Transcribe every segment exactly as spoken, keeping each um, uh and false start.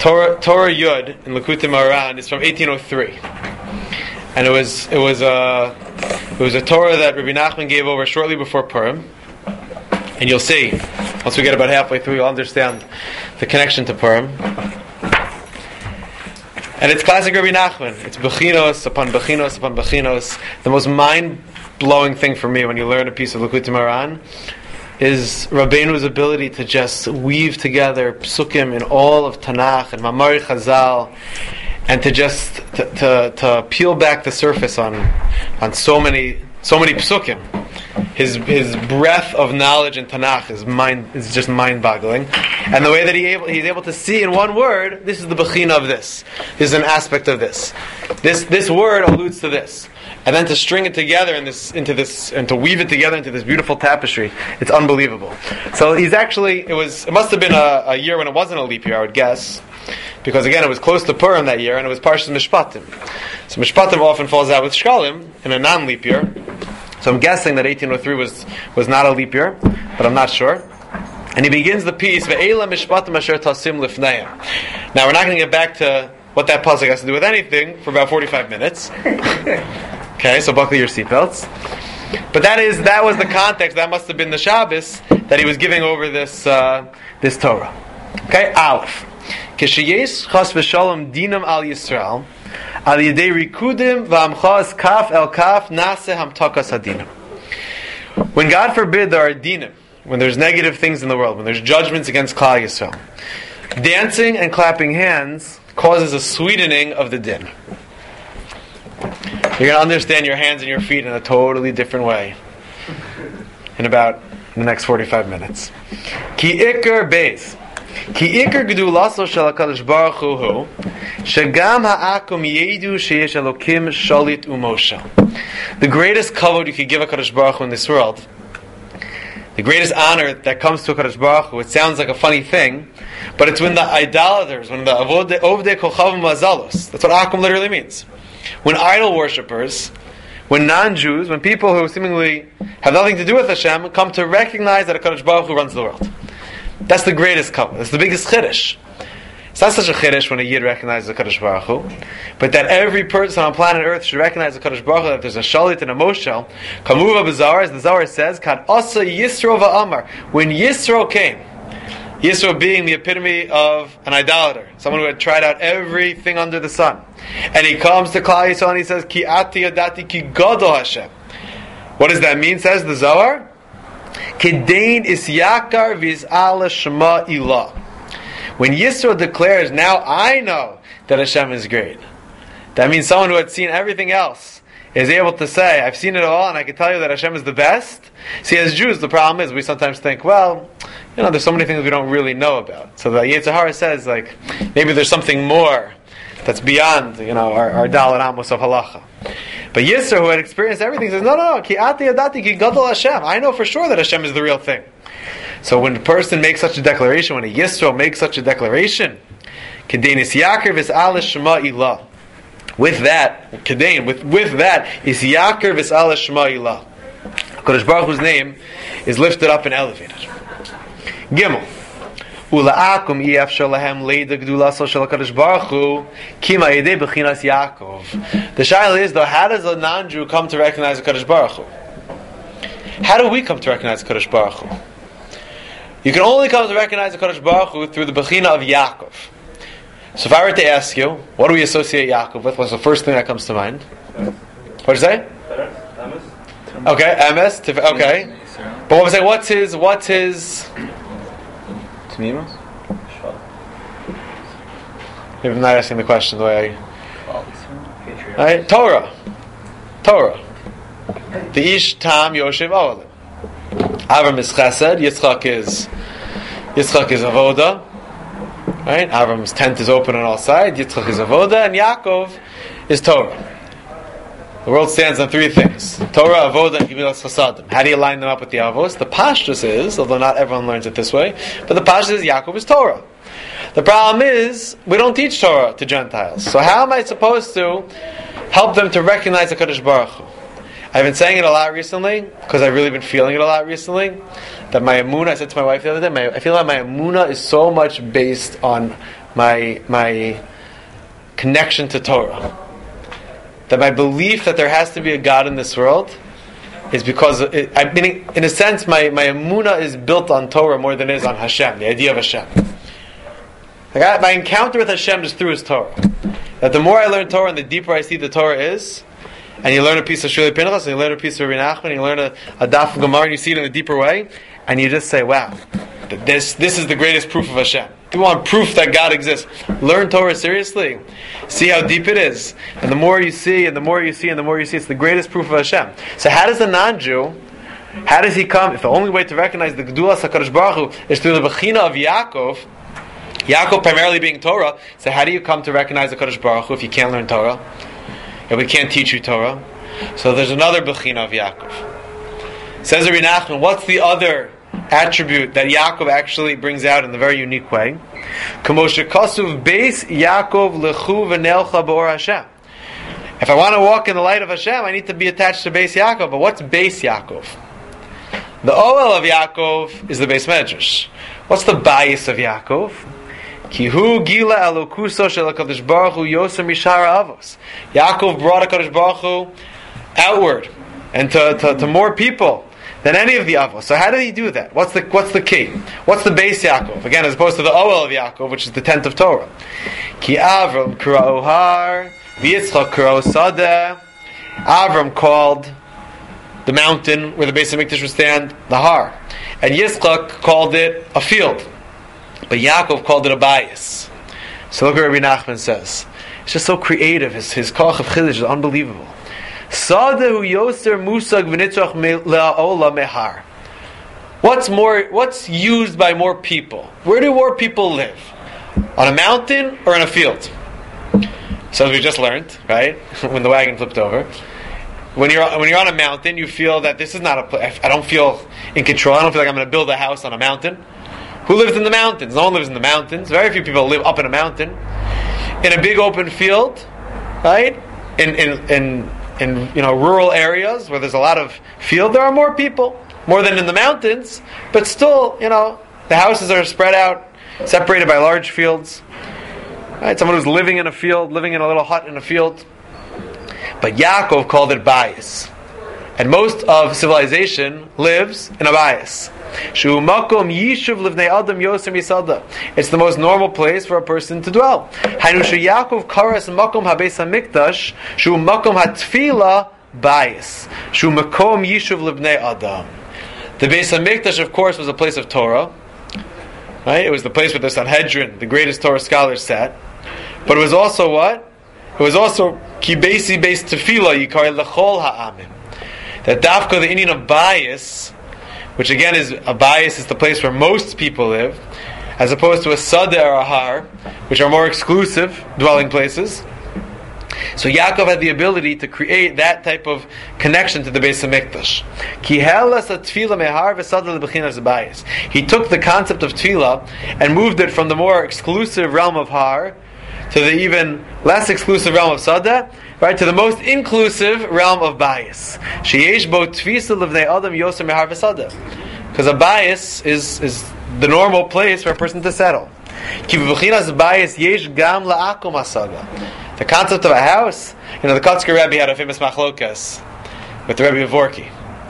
Torah, Torah Yud in Likutei Moharan is from eighteen oh three, and it was it was a it was a Torah that Rabbi Nachman gave over shortly before Purim. And you'll see, once we get about halfway through, you'll understand the connection to Purim. And it's classic Rabbi Nachman. It's bechinos upon bechinos upon bechinos. The most mind-blowing thing for me when you learn a piece of Likutei Moharan is Rabbeinu's ability to just weave together psukim in all of Tanakh and Mamari Chazal, and to just to, to, to peel back the surface on on so many so many psukim. His his breadth of knowledge in Tanakh is mind is just mind-boggling, and the way that he able he's able to see in one word, this is the bechina of this. This is an aspect of this. This this word alludes to this, and then to string it together in this into this and to weave it together into this beautiful tapestry. It's unbelievable. So he's actually it was it must have been a, a year when it wasn't a leap year, I would guess, because again it was close to Purim that year, and it was Parshas Mishpatim. So Mishpatim often falls out with Shkalim in a non-leap year. So I'm guessing that eighteen oh three was, was not a leap year, but I'm not sure. And he begins the piece, Ve'ela mishpatim asher tasim lifneim. Now we're not going to get back to what that pasuk has to do with anything for about forty-five minutes. Okay, so buckle your seatbelts. But that is that was the context. That must have been the Shabbos that he was giving over this uh, this Torah. Okay, Aleph. Kishiyes chas v'shalom dinam al Yisrael. Al yedei rikudim v'amchas kaf el kaf nase hamtakas hadinam. When God forbid there are dinim, when there's negative things in the world, when there's judgments against Klal Yisrael, dancing and clapping hands causes a sweetening of the din. You're going to understand your hands and your feet in a totally different way in about the next forty-five minutes. Ki ikar beis. Ki ikar gedulaso shel HaKadosh Baruch Hu shegam ha'akum yedu sheyesh Elokim shalit u'moshel. The greatest kavod you could give HaKadosh Baruch Hu in this world, the greatest honor that comes to HaKadosh Baruch Hu, it sounds like a funny thing, but it's when the idolaters, when the avode ovdei kochavim mazalos, that's what akum literally means. When idol worshippers, when non-Jews, when people who seemingly have nothing to do with Hashem come to recognize that HaKadosh Baruch Hu runs the world. That's the greatest kavod. That's the biggest chiddush. It's not such a chiddush when a Yid recognizes HaKadosh Baruch Hu, but that every person on planet Earth should recognize HaKadosh Baruch Hu, that there's a shalit and a moshel. Kamuva b'Zohar, as the Zohar says, Kad asa Yisro va'amar. When Yisro came, Yisro being the epitome of an idolater, someone who had tried out everything under the sun, and he comes to Klal Yisrael and he says, Ki ati yadati ki gadol Hashem. What does that mean, says the Zohar? Kedain is yakar v'iz'ala shema ilah. When Yisro declares, now I know that Hashem is great, that means someone who had seen everything else is able to say, I've seen it all and I can tell you that Hashem is the best. See, as Jews, the problem is we sometimes think, well, you know, there's so many things we don't really know about. So the Yetzer Hara says, like, maybe there's something more that's beyond, you know, our, our Dal and Amos of halacha. But Yisro, who had experienced everything, says, no, no, no, ki ati adati ki gadol Hashem. I know for sure that Hashem is the real thing. So when a person makes such a declaration, when a Yisro makes such a declaration, Kedenis Yakir v'S'ala Shema Ilah. With that, Kedein, with, with that, is Yakir v'S'ala Shema Ilah. HaKadosh Baruch Hu's name is lifted up and elevated. Gimel. Ula'akum iyafshar lahem leida gdulaso shel HaKadosh Baruch Hu kima yedei b'chinas Yaakov. The shaila is, though, how does a non-Jew come to recognize HaKadosh Baruch Hu? How do we come to recognize HaKadosh Baruch Hu? You can only come to recognize HaKadosh Baruch Hu through the bechina of Yaakov. So if I were to ask you, what do we associate Yaakov with? What's the first thing that comes to mind? What did you say? Okay, Emes. Okay. But what was I? What's his? What's his? Tamimus? Maybe I'm not asking the question the way I... Right? Torah. Torah. The Ish Tam Yoshev Ohalim. Avram is Chesed, Yitzchak is Yitzchak is Avoda. Right? Avram's tent is open on all sides, Yitzchak is Avoda, and Yaakov is Torah. The world stands on three things: Torah, Avoda, and Gemilas Chasadim. How do you line them up with the Avos? The Pashtus is, although not everyone learns it this way, but the Pashtus is Yaakov is Torah. The problem is, we don't teach Torah to Gentiles. So how am I supposed to help them to recognize the HaKadosh Baruch Hu? I've been saying it a lot recently, because I've really been feeling it a lot recently, that my emunah, I said to my wife the other day, my, I feel like my emunah is so much based on my my connection to Torah. That my belief that there has to be a God in this world is because, it, I mean, in a sense, my, my emunah is built on Torah more than it is on Hashem, the idea of Hashem. Like I, my encounter with Hashem is through His Torah. That the more I learn Torah and the deeper I see the Torah is, and you learn a piece of Shuli Pinchas, and you learn a piece of Rabbi Nachman, and you learn a, a Daf of Gemara, and you see it in a deeper way, and you just say, wow, this this is the greatest proof of Hashem. If you want proof that God exists, learn Torah seriously. See how deep it is. And the more you see, and the more you see, and the more you see, it's the greatest proof of Hashem. So how does a non-Jew, how does he come, if the only way to recognize the Gedulas HaKadosh Baruch Hu is through the Bechina of Yaakov, Yaakov primarily being Torah, so how do you come to recognize the Kadosh Baruch Hu if you can't learn Torah? If we can't teach you Torah? So there's another Bechina of Yaakov. Says Rabbi Nachman, what's the other attribute that Yaakov actually brings out in a very unique way? Kamosha Kasuv Beis Yaakov Lechu V'Nelcha B'Or Hashem. If I want to walk in the light of Hashem, I need to be attached to Beis Yaakov. But what's Beis Yaakov? The Oel of Yaakov is the Beis Medrash. What's the bias of Yaakov? Kihu Gila Elokuso Shel HaKadosh Baruch Hu Yosem Mishara Avos. Yaakov brought HaKadosh Baruch Hu outward and to, to, to more people than any of the Avos. So how did he do that? What's the what's the key? What's the base Yaakov? Again, as opposed to the Oel of Yaakov, which is the tent of Torah. Ki Avram Kira Ohar, V'Yitzchak Kira Sadeh. Avram called the mountain where the Beis HaMikdash would stand the Har, and Yitzchak called it a field, but Yaakov called it a bias. So look what Rabbi Nachman says. It's just so creative. His his koach of chiddush is unbelievable. Sadehu yoser musag v'nitzrach le'ola mehar. What's more? What's used by more people? Where do more people live? On a mountain or in a field? So as we just learned, right? When the wagon flipped over. When you're when you're on a mountain, you feel that this is not a place. I don't feel in control. I don't feel like I'm going to build a house on a mountain. Who lives in the mountains? No one lives in the mountains. Very few people live up in a mountain. In a big open field, right? In in in in you know rural areas where there's a lot of field, there are more people, more than in the mountains. But still, you know, the houses are spread out, separated by large fields. Right? Someone who's living in a field, living in a little hut in a field. But Yaakov called it bias. And most of civilization lives in a bias. It's the most normal place for a person to dwell. Yaakov karas makom habeis hamikdash shu makom hatfila bias shu makom yishuv livnei adam. The Beis Hamikdash, of course, was a place of Torah. Right? It was the place where the Sanhedrin, the greatest Torah scholars, sat. But it was also what? It was also kibesi based tefillah yikar lechol ha'amim. That dafka, the Indian of bias, which again is a bias, is the place where most people live, as opposed to a sadeh or a har, which are more exclusive dwelling places. So Yaakov had the ability to create that type of connection to the Beis Hamikdash. He took the concept of tefillah and moved it from the more exclusive realm of har to the even less exclusive realm of sadeh, right, to the most inclusive realm of bias. Because a bias is, is the normal place for a person to settle. The concept of a house, you know, the Kotzker Rebbe had a famous machlokas with the Rebbe of Vorki.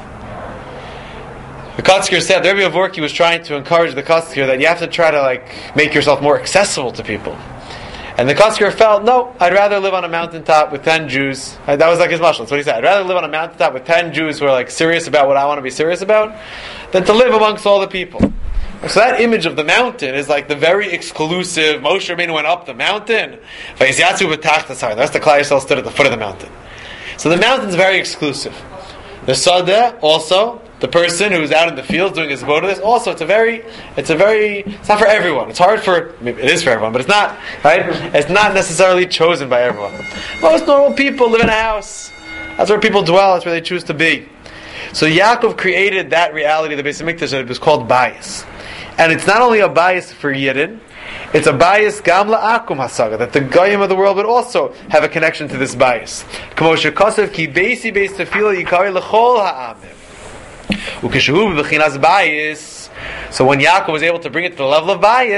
The Kotzker said, the Rebbe of Vorki was trying to encourage the Kotzker that you have to try to like make yourself more accessible to people. And the Kotzker felt, no, I'd rather live on a mountaintop with ten Jews. That was like his mashal. That's what he said. I'd rather live on a mountaintop with ten Jews who are like serious about what I want to be serious about than to live amongst all the people. So that image of the mountain is like the very exclusive. Moshe Rabbeinu went up the mountain. The rest of the Klal Yisrael stood at the foot of the mountain. So the mountain is very exclusive. The Sadeh also, the person who's out in the fields doing his vodas, also it's a very, it's a very, it's not for everyone. It's hard for, maybe it is for everyone, but it's not, right? It's not necessarily chosen by everyone. Most normal people live in a house. That's where people dwell. That's where they choose to be. So Yaakov created that reality of the Beis Hamikdash, and it was called bias. And it's not only a bias for Yidden, it's a bias gam la'akum hasaga, that the goyim of the world would also have a connection to this bias. Kamo shekasav ki beisi beis tefillah yikari l'chol ha'amim. Ukeshehu b'bechinas bias. So when Yaakov was able to bring it to the level of bias,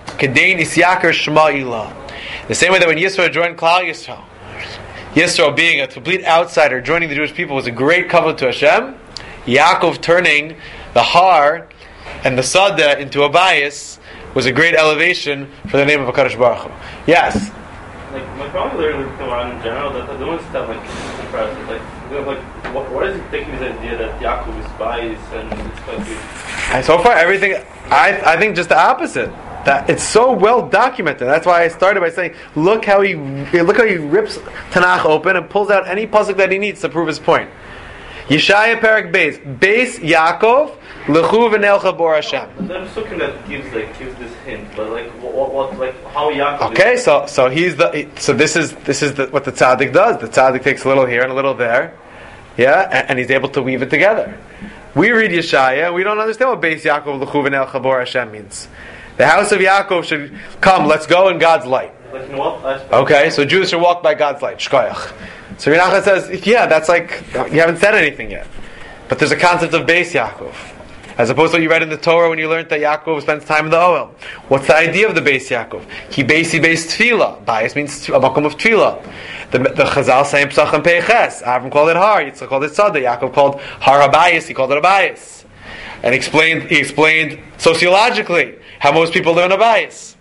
Kedain Isyakar Shema Ilah. The same way that when Yisro joined Klal Yisrael, Yisro being a complete outsider joining the Jewish people was a great kavod to Hashem. Yaakov turning the Har and the Sada into a bias was a great elevation for the name of HaKadosh Baruch Hu. Yes? Like, my problem learning with Quran in general, that I don't understand, like, impressed. Like, like what, what is he taking this idea that Yaakov is biased and it's like... And so far, everything, I I think just the opposite. That it's so well documented. That's why I started by saying, look how he look how he rips Tanakh open and pulls out any pasuk that he needs to prove his point. Yeshaya Perak Beis, Beis Yaakov, Lechu v'nelcha bor Hashem. There's something that gives like gives this hint, but like what, what like how Yaakov. Okay, is so so he's the so this is this is the, what the tzaddik does. The tzaddik takes a little here and a little there, yeah, and, and he's able to weave it together. We read Yeshaya, we don't understand what Beis Yaakov Lechu v'nelcha bor Hashem means. The house of Yaakov should come. Let's go in God's light. Like in what aspect? Okay, so Jews should walk by God's light. Shkoyach. So Renachah says, yeah, that's like you haven't said anything yet, but there's a concept of Beis Yaakov, as opposed to what you read in the Torah when you learned that Yaakov spends time in the Ohel. What's the idea of the Beis Yaakov? He Beisi Beis Tefillah. Bias means a makom of Tefillah. The, the Chazal say Psach and Peiches. Avram called it Har. Yitzchak called it Sada. Yaakov called Har Habayis. He called it Habayis, and explained he explained sociologically how most people live in Habayis.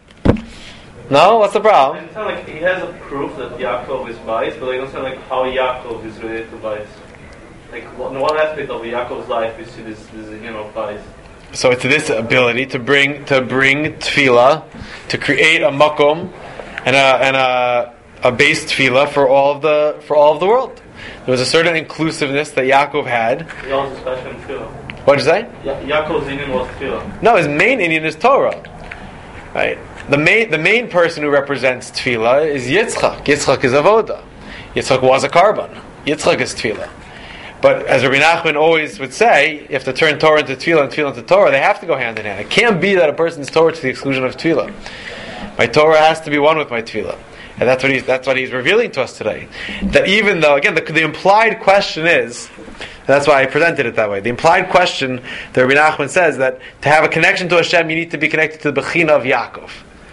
No, what's the problem? It sounds like he has a proof that Yaakov is biased, but I don't sound like how Yaakov is related to bias. Like what, in what aspect of Yaakov's life is this, this you know, bias? So it's this ability to bring to bring tefillah, to create a makom and a and a a base tefillah for all of the for all of the world. There was a certain inclusiveness that Yaakov had. He also special in tefillah. What did you say? Ya- Yaakov's Indian was tefillah. No, his main Indian is Torah. Right? The main the main person who represents tefillah is Yitzchak. Yitzchak is avoda. Yitzchak was a carbon. Yitzchak is tefillah. But as Rabbi Nachman always would say, you have to turn Torah into tefillah and tefillah into Torah. They have to go hand in hand. It can't be that a person's Torah to the exclusion of tefillah. My Torah has to be one with my tefillah. And that's what he's that's what he's revealing to us today. That even though, again, the, the implied question is, and that's why I presented it that way. The implied question that Rabbi Nachman says that to have a connection to Hashem, you need to be connected to the Bechina of Yaakov.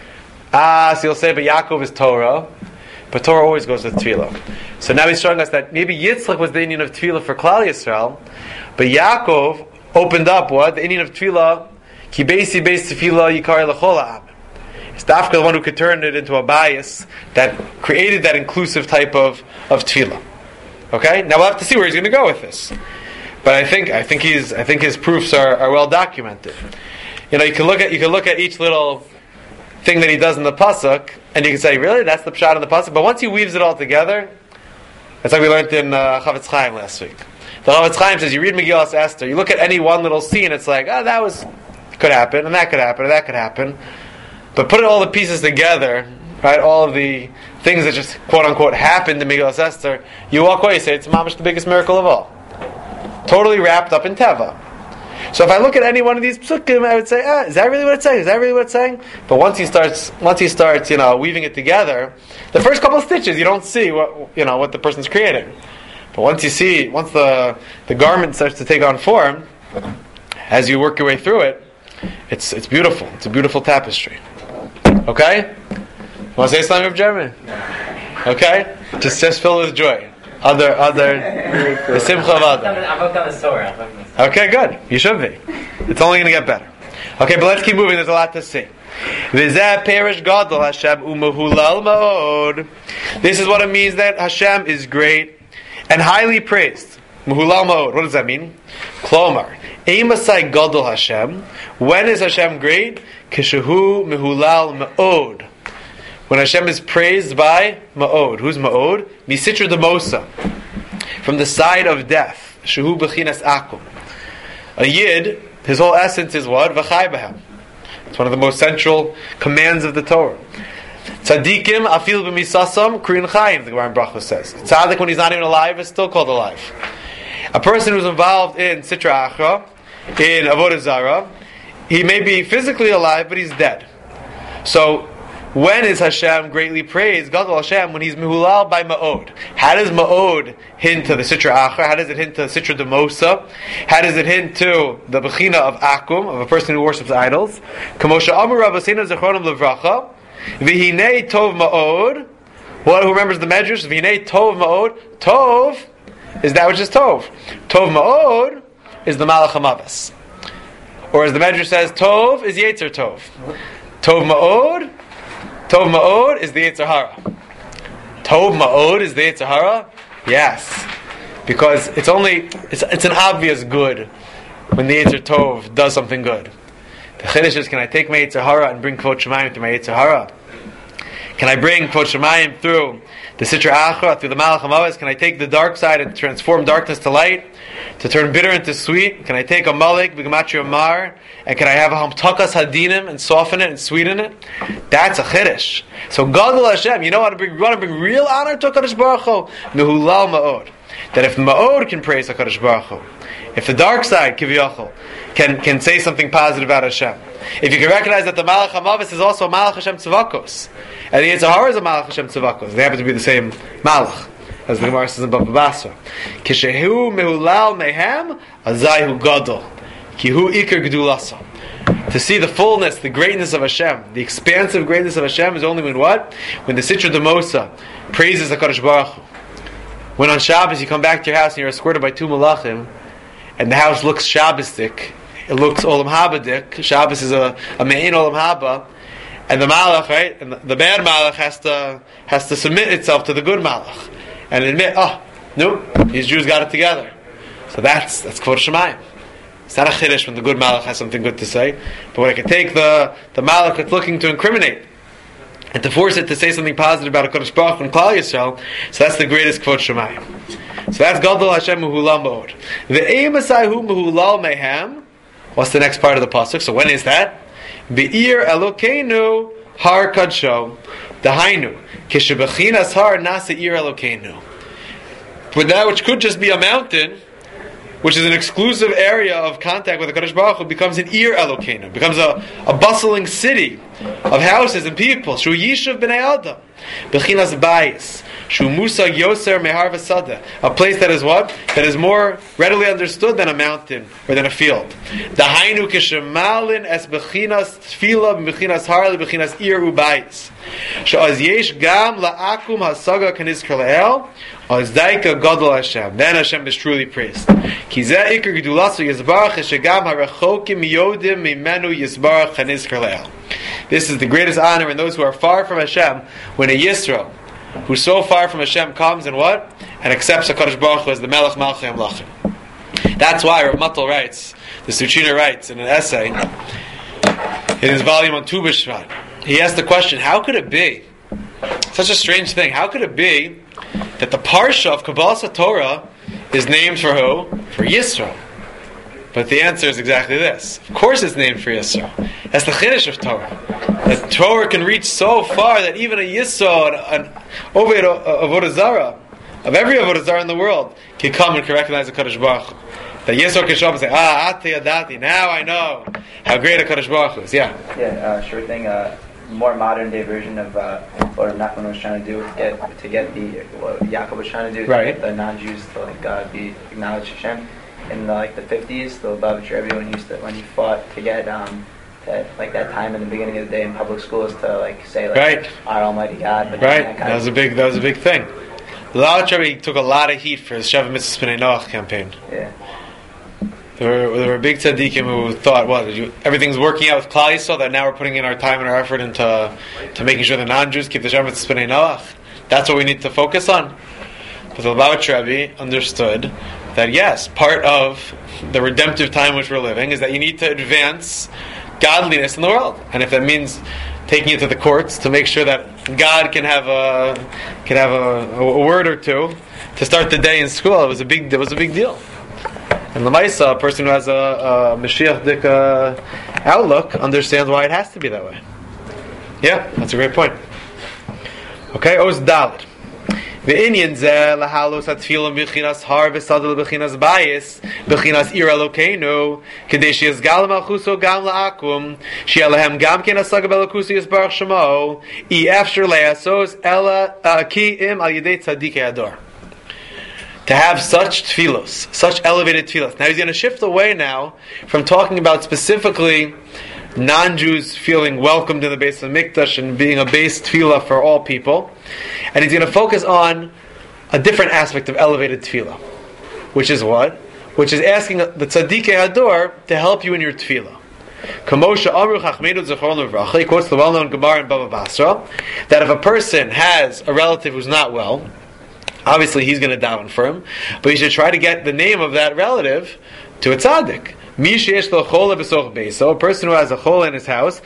Ah, so you'll say, but Yaakov is Torah, but Torah always goes with Tefillah. So now he's showing us that maybe Yitzchak was the Indian of Tefillah for Klal Yisrael, but Yaakov opened up what? The Indian of Tefillah, Ki Beisi Beis Tefillah Yikari L'chol Ha'am. It's Dafka the one who could turn it into a bias that created that inclusive type of, of Tefillah. Okay? Now we'll have to see where he's going to go with this. But I think I think he's I think his proofs are, are well documented. You know, you can look at you can look at each little thing that he does in the pasuk, and you can say, really, that's the pshat in the pasuk. But once he weaves it all together, it's like we learned in uh, Chavetz Chaim last week. The Chavetz Chaim says, you read Megillas Esther, you look at any one little scene, it's like, oh, that was could happen, and that could happen, and that could happen. But putting all the pieces together, right, all of the things that just quote unquote happened in Megillas Esther, you walk away, you say, it's mamash the biggest miracle of all. Totally wrapped up in Teva. So if I look at any one of these psukim, I would say, ah, is that really what it's saying? Is that really what it's saying? But once he starts, once he starts, you know, weaving it together, the first couple of stitches, you don't see what, you know, what the person's creating. But once you see, once the the garment starts to take on form, as you work your way through it, it's it's beautiful. It's a beautiful tapestry. Okay? You want to say something of German? Okay? Just just filled with joy. Other, other, the simcha of other. Okay, good. You should be. It's only going to get better. Okay, but let's keep moving. There's a lot to see. This is what it means that Hashem is great and highly praised. Mehulal ma'od. What does that mean? Klomar. Eimasai gadol Hashem. When is Hashem great? Kishehu mehulal ma'od. When Hashem is praised by Ma'od. Who's Ma'od? Misitra Demosa. From the side of death. Shehu Bechinas Akum. A Yid, his whole essence is what? V'chai b'hem. It's one of the most central commands of the Torah. Tzadikim afil b'misasam krin chayim, the Gemara in Brachos says. Tzadik, when he's not even alive, is still called alive. A person who's involved in Sitra Achra, in Avodah Zarah, he may be physically alive, but he's dead. So, When is Hashem greatly praised? Gadol Hashem, when he's mehulal by ma'od. How does ma'od hint to the sitra achar? How does it hint to the sitra demosa? How does it hint to the bechina of akum, of a person who worships idols? Kamosha amur Rabbeinu Zechronim Levracha, v'hinei tov ma'od. What, who remembers the measures? V'hinei tov ma'od. Tov is that which is tov. Tov ma'od is the malach hamavis. Or as the measure says, tov is yetzer tov. Tov ma'od, tov ma'od is the yetzer hara. Tov ma'od is the yetzer hara? Yes. Because it's only, it's, it's an obvious good when the yetzer tov does something good. The chiddush is, can I take my yetzer hara and bring kvod shemayim to my yetzer hara? Can I bring kvod shemayim through the sitra achra, through the malach hamavis? Can I take the dark side and transform darkness to light? To turn bitter into sweet? Can I take a malik, b'gematria mar, and can I have a hamtakas hadinim and soften it and sweeten it? That's a chiddush. So Gadol Hashem, you know how to bring, you want to bring real honor to HaKadosh Baruch Hu? Mehulal ma'od. That if ma'od can praise HaKadosh Baruch Hu, if the dark side, kiviyachol, can can say something positive about Hashem, if you can recognize that the malach hamavis is also malach Hashem tzavakos, and the Yetzer Hara is a malach Hashem tzavakos, they happen to be the same malach, as the Gemara says in Bava Basra. Kishehu mehulal mehem, azayhu gadol, kihu ikar gedulasa. To see the fullness, the greatness of Hashem, the expansive greatness of Hashem is only when what? When the Sitra Demosa praises HaKadosh Baruch Hu. When on Shabbos you come back to your house and you're escorted by two malachim, and the house looks Shabbosdik, it looks Olam Habadik. Shabbos is a, a Me'in Olam Haba, and the malach, right? And the, the bad malach has to has to submit itself to the good malach and admit, oh, no, these Jews got it together. So that's that's Kvod Shemayim. It's not a chiddush when the good malach has something good to say, but when I can take the the malach that's looking to incriminate and to force it to say something positive about HaKadosh Baruch Hu and Klal Yisrael, so that's the greatest Kvod Shemayim. So that's Gadol Hashem Mehulal Ma'od. Ve'eim Asayhu Mehulal Mehem. What's the next part of the pasuk? So when is that? Be'ir Elokeinu Har Kadsho Dahainu Kishebechinas Har Nasa Ir Elokeinu. For that which could just be a mountain, which is an exclusive area of contact with the HaKadosh Baruch Hu, becomes an Ir Elokeinu, becomes a, a bustling city of houses and people. Shu Yishuv B'nai Adam Bechinas Bayis Shu Musag Yoser Mehar V'Sadeh, a place that is what? That is more readily understood than a mountain or than a field. Dahainu Kishemalin Es Bechinas Tfila Bechinas Harli Bechinas Ir Ubayis She'az Yesh Gam La'akum Hasaga Kaniz Kraleel Az Daika Gadol Hashem. Then Hashem is truly praised. Ki Zeh Iker Gedulaso Yisbarach Shegam Harachokim Yodim Mimenu Yisbarach Kaniz Kraleel. This is the greatest honor in those who are far from Hashem, when a Yisro who's so far from Hashem comes and what? And accepts HaKadosh Baruch Hu as the Melech Malchei Amlachim. That's why Rav Matal writes, the Suchina writes in an essay, in his volume on Tu B'Shvat, he asked the question, how could it be, such a strange thing, how could it be that the Parsha of Kabbalas Torah is named for who? For Yisro. But the answer is exactly this. Of course it's named for Yisro. That's the Chiddush of Torah. That Torah can reach so far that even a Yisro, an, an Oved Avodah Zarah, of every Avodah Zarah in the world, can come and can recognize the HaKadosh Baruch Hu. That Yisro can show up and say, ah, Ati Adati, now I know how great HaKadosh Baruch Hu is. Yeah? Yeah, uh, sure thing. Uh, more modern day version of uh, what Nachman was trying to do to get, to get the, what Yaakov was trying to do, to right. get the non-Jews to like uh, be acknowledged Hashem. In the, like the fifties, the Lubavitcher Rebbe, when he used to, when he fought to get um, to, like that time in the beginning of the day in public schools to like say like right. our Almighty God. But right, that, that was a big that was a big thing. The Lubavitcher Rebbe took a lot of heat for his Sheva Mitzvah B'nai Noach campaign. Yeah. There were, there were big tzaddikim who thought, well, you, everything's working out with Klal Yisrael, that now we're putting in our time and our effort into to making sure the non-Jews keep the Sheva Mitzvah B'nai Noach. That's what we need to focus on. But the Lubavitcher Rebbe understood that yes, part of the redemptive time which we're living is that you need to advance godliness in the world, and if that means taking it to the courts to make sure that God can have a can have a, a word or two to start the day in school, it was a big it was a big deal. And Lamaisa, a person who has a, a Mashiach-dik uh, outlook, understands why it has to be that way. Yeah, that's a great point. Okay, Oz Dalet. Ve'inyan zeh lahalos hatfilah b'chinas har v'sadel b'chinas bayis b'chinas ira lokeinu kedei sheyizgal malchuso gam la'akum she'alehem gam ken asaga b'elakusi yisbarach shemo i after le'asos ela ki im al yedei tzadikei ador. To have such tefillos, such elevated tefillos. Now he's going to shift away now from talking about specifically non-Jews feeling welcomed in the base of Mikdash and being a base tefillah for all people, and he's going to focus on a different aspect of elevated tefillah, which is what? Which is asking the Tzadikei Hador to help you in your tefillah. Kamosha Amru Chachmenu Zechron Levracha, he quotes the well-known Gemara in Bava Basra, that if a person has a relative who's not well, obviously he's going to daven for him, but he should try to get the name of that relative to a tzaddik. So a person who has a chol in his house,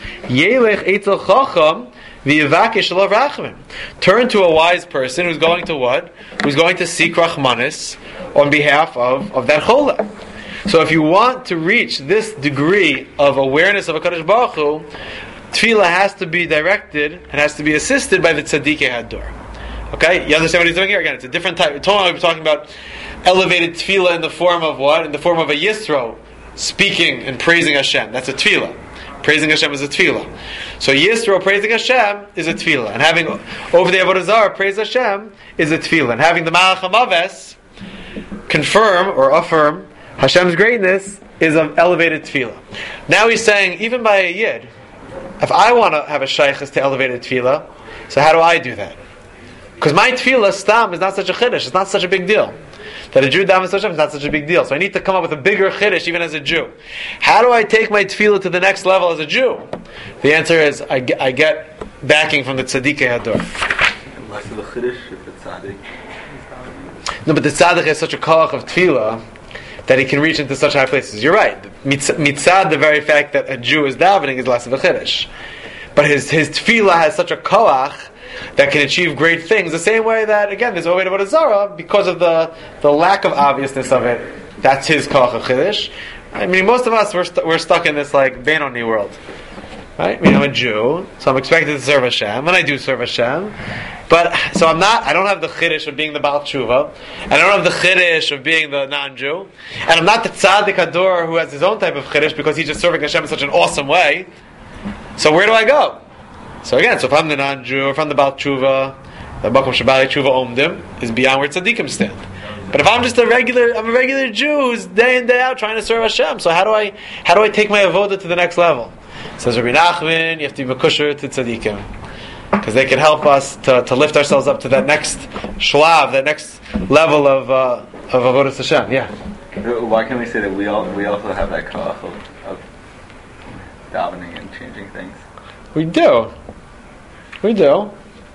turn to a wise person who's going to what? Who's going to seek rachmanis on behalf of, of that chol. So if you want to reach this degree of awareness of HaKadosh Baruch Hu, tefillah has to be directed and has to be assisted by the Tzadikei Hador. Okay? You understand what he's doing here? Again, it's a different type. We're talking about elevated tefillah in the form of what? In the form of a yisro, speaking and praising Hashem. That's a tefillah. Praising Hashem is a tefillah. So Yisro praising Hashem is a tefillah. And having over the Avodah Zarah praise Hashem is a tefillah. And having the Malach HaMaves confirm or affirm Hashem's greatness is an elevated tefillah. Now he's saying, even by a yid, if I want to have a shaykhus to elevated tefillah, so how do I do that? Because my tefillah stam is not such a chiddush. It's not such a big deal. That a Jew davens to Hashem is not such a big deal. So I need to come up with a bigger chiddush even as a Jew. How do I take my tefillah to the next level as a Jew? The answer is I get, I get backing from the Tzadikei Hador. Less of a chiddush if it's tzaddik. No, but the tzaddik has such a koach of tefillah that he can reach into such high places. You're right. Mitzad, the very fact that a Jew is davening is less of a chiddush. But his, his tefillah has such a koach that can achieve great things. The same way that, again, there's Oved Avodah Zarah, because of the, the lack of obviousness of it, that's his koach of chiddush. I mean, most of us, we're, st- we're stuck in this, like, Benoni world. Right? I mean, I'm a Jew, so I'm expected to serve Hashem, and I do serve Hashem. But, so I'm not, I don't have the chiddush of being the Baal Tshuva, and I don't have the chiddush of being the non-Jew, and I'm not the Tzaddik Hador who has his own type of chiddush because he's just serving Hashem in such an awesome way. So where do I go? So again, so if I'm the non-Jew, if I'm the Baal Tshuva, the Makom Shabbat Tshuva Omdim is beyond where Tzaddikim stand. But if I'm just a regular, I'm a regular Jew who's day in day out trying to serve Hashem. So how do I, how do I take my avodah to the next level? Says Rabbi Nachman, you have to be makusher to Tzaddikim because they can help us to, to lift ourselves up to that next shlav, that next level of uh, of avodas Hashem. Yeah. Why can't we say that we all we also have that koach of, of davening and changing things? We do. We do.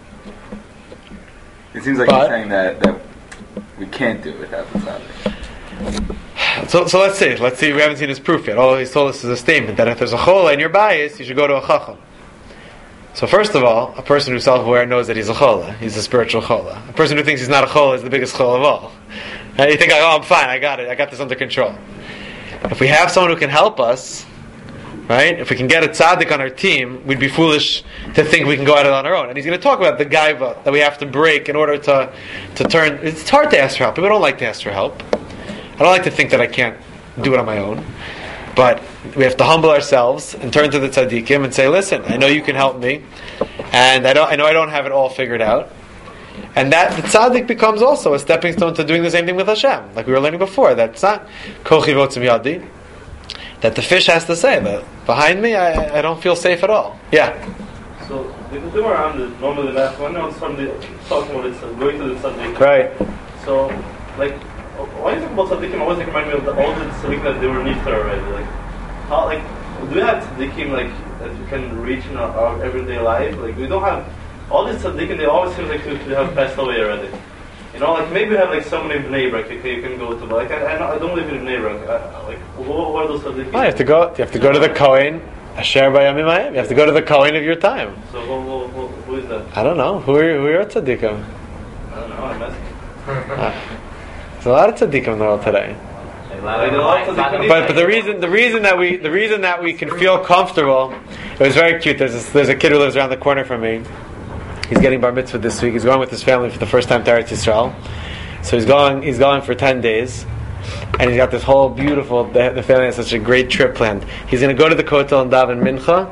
It seems like but, he's saying that, that we can't do it without the tzaddik. So, so let's see. Let's see. We haven't seen his proof yet. All he's told us is a statement that if there's a chola in your bias, you should go to a chacham. So first of all, a person who's self-aware knows that he's a chola. He's a spiritual chola. A person who thinks he's not a chola is the biggest chola of all. And you think, oh, I'm fine. I got it. I got this under control. If we have someone who can help us, right? If we can get a tzaddik on our team, we'd be foolish to think we can go at it on our own. And he's going to talk about the gaiva that we have to break in order to to turn. It's hard to ask for help. People don't like to ask for help. I don't like to think that I can't do it on my own. But we have to humble ourselves and turn to the tzaddikim and say, listen, I know you can help me, and I don't. I know I don't have it all figured out. And that the tzaddik becomes also a stepping stone to doing the same thing with Hashem, like we were learning before. That it's not kochi votzim yadi. That the fish has to say that behind me, I, I don't feel safe at all. Yeah. So the Gemara around is normally the last one. Now somebody talking about it, going to the tzaddik. Right. So, like, why do you talk about tzaddikim? I always like remind me of the, all the tzaddikim that they were niftar already. Like, how, like, do we have tzaddikim like that you can reach in our, our everyday life? Like, we don't have all these tzaddikim. They always seem like to, to have passed away already. You know, like maybe we have like someone in Bnei Brak okay, you can go to, but like I, I, don't live in Bnei Brak. I, like, what, what are those tzaddikim? Oh, you have to go. You have to go to the Kohen. Asher b'yamim ha'em. You have to go to the Kohen of your time. So who, who, who, who is that? I don't know. Who are who are your tzaddikim? I don't know. I'm asking. uh, there's a lot of tzaddikim in the world today. Like, but but the reason the reason that we the reason that we can feel comfortable, it was very cute. There's this, there's a kid who lives around the corner from me, He's getting bar mitzvah this week. He's going with his family for the first time to Eretz Yisrael. So he's going. He's going for ten days, and he's got this whole beautiful. The, the family has such a great trip planned. He's going to go to the Kotel and daven mincha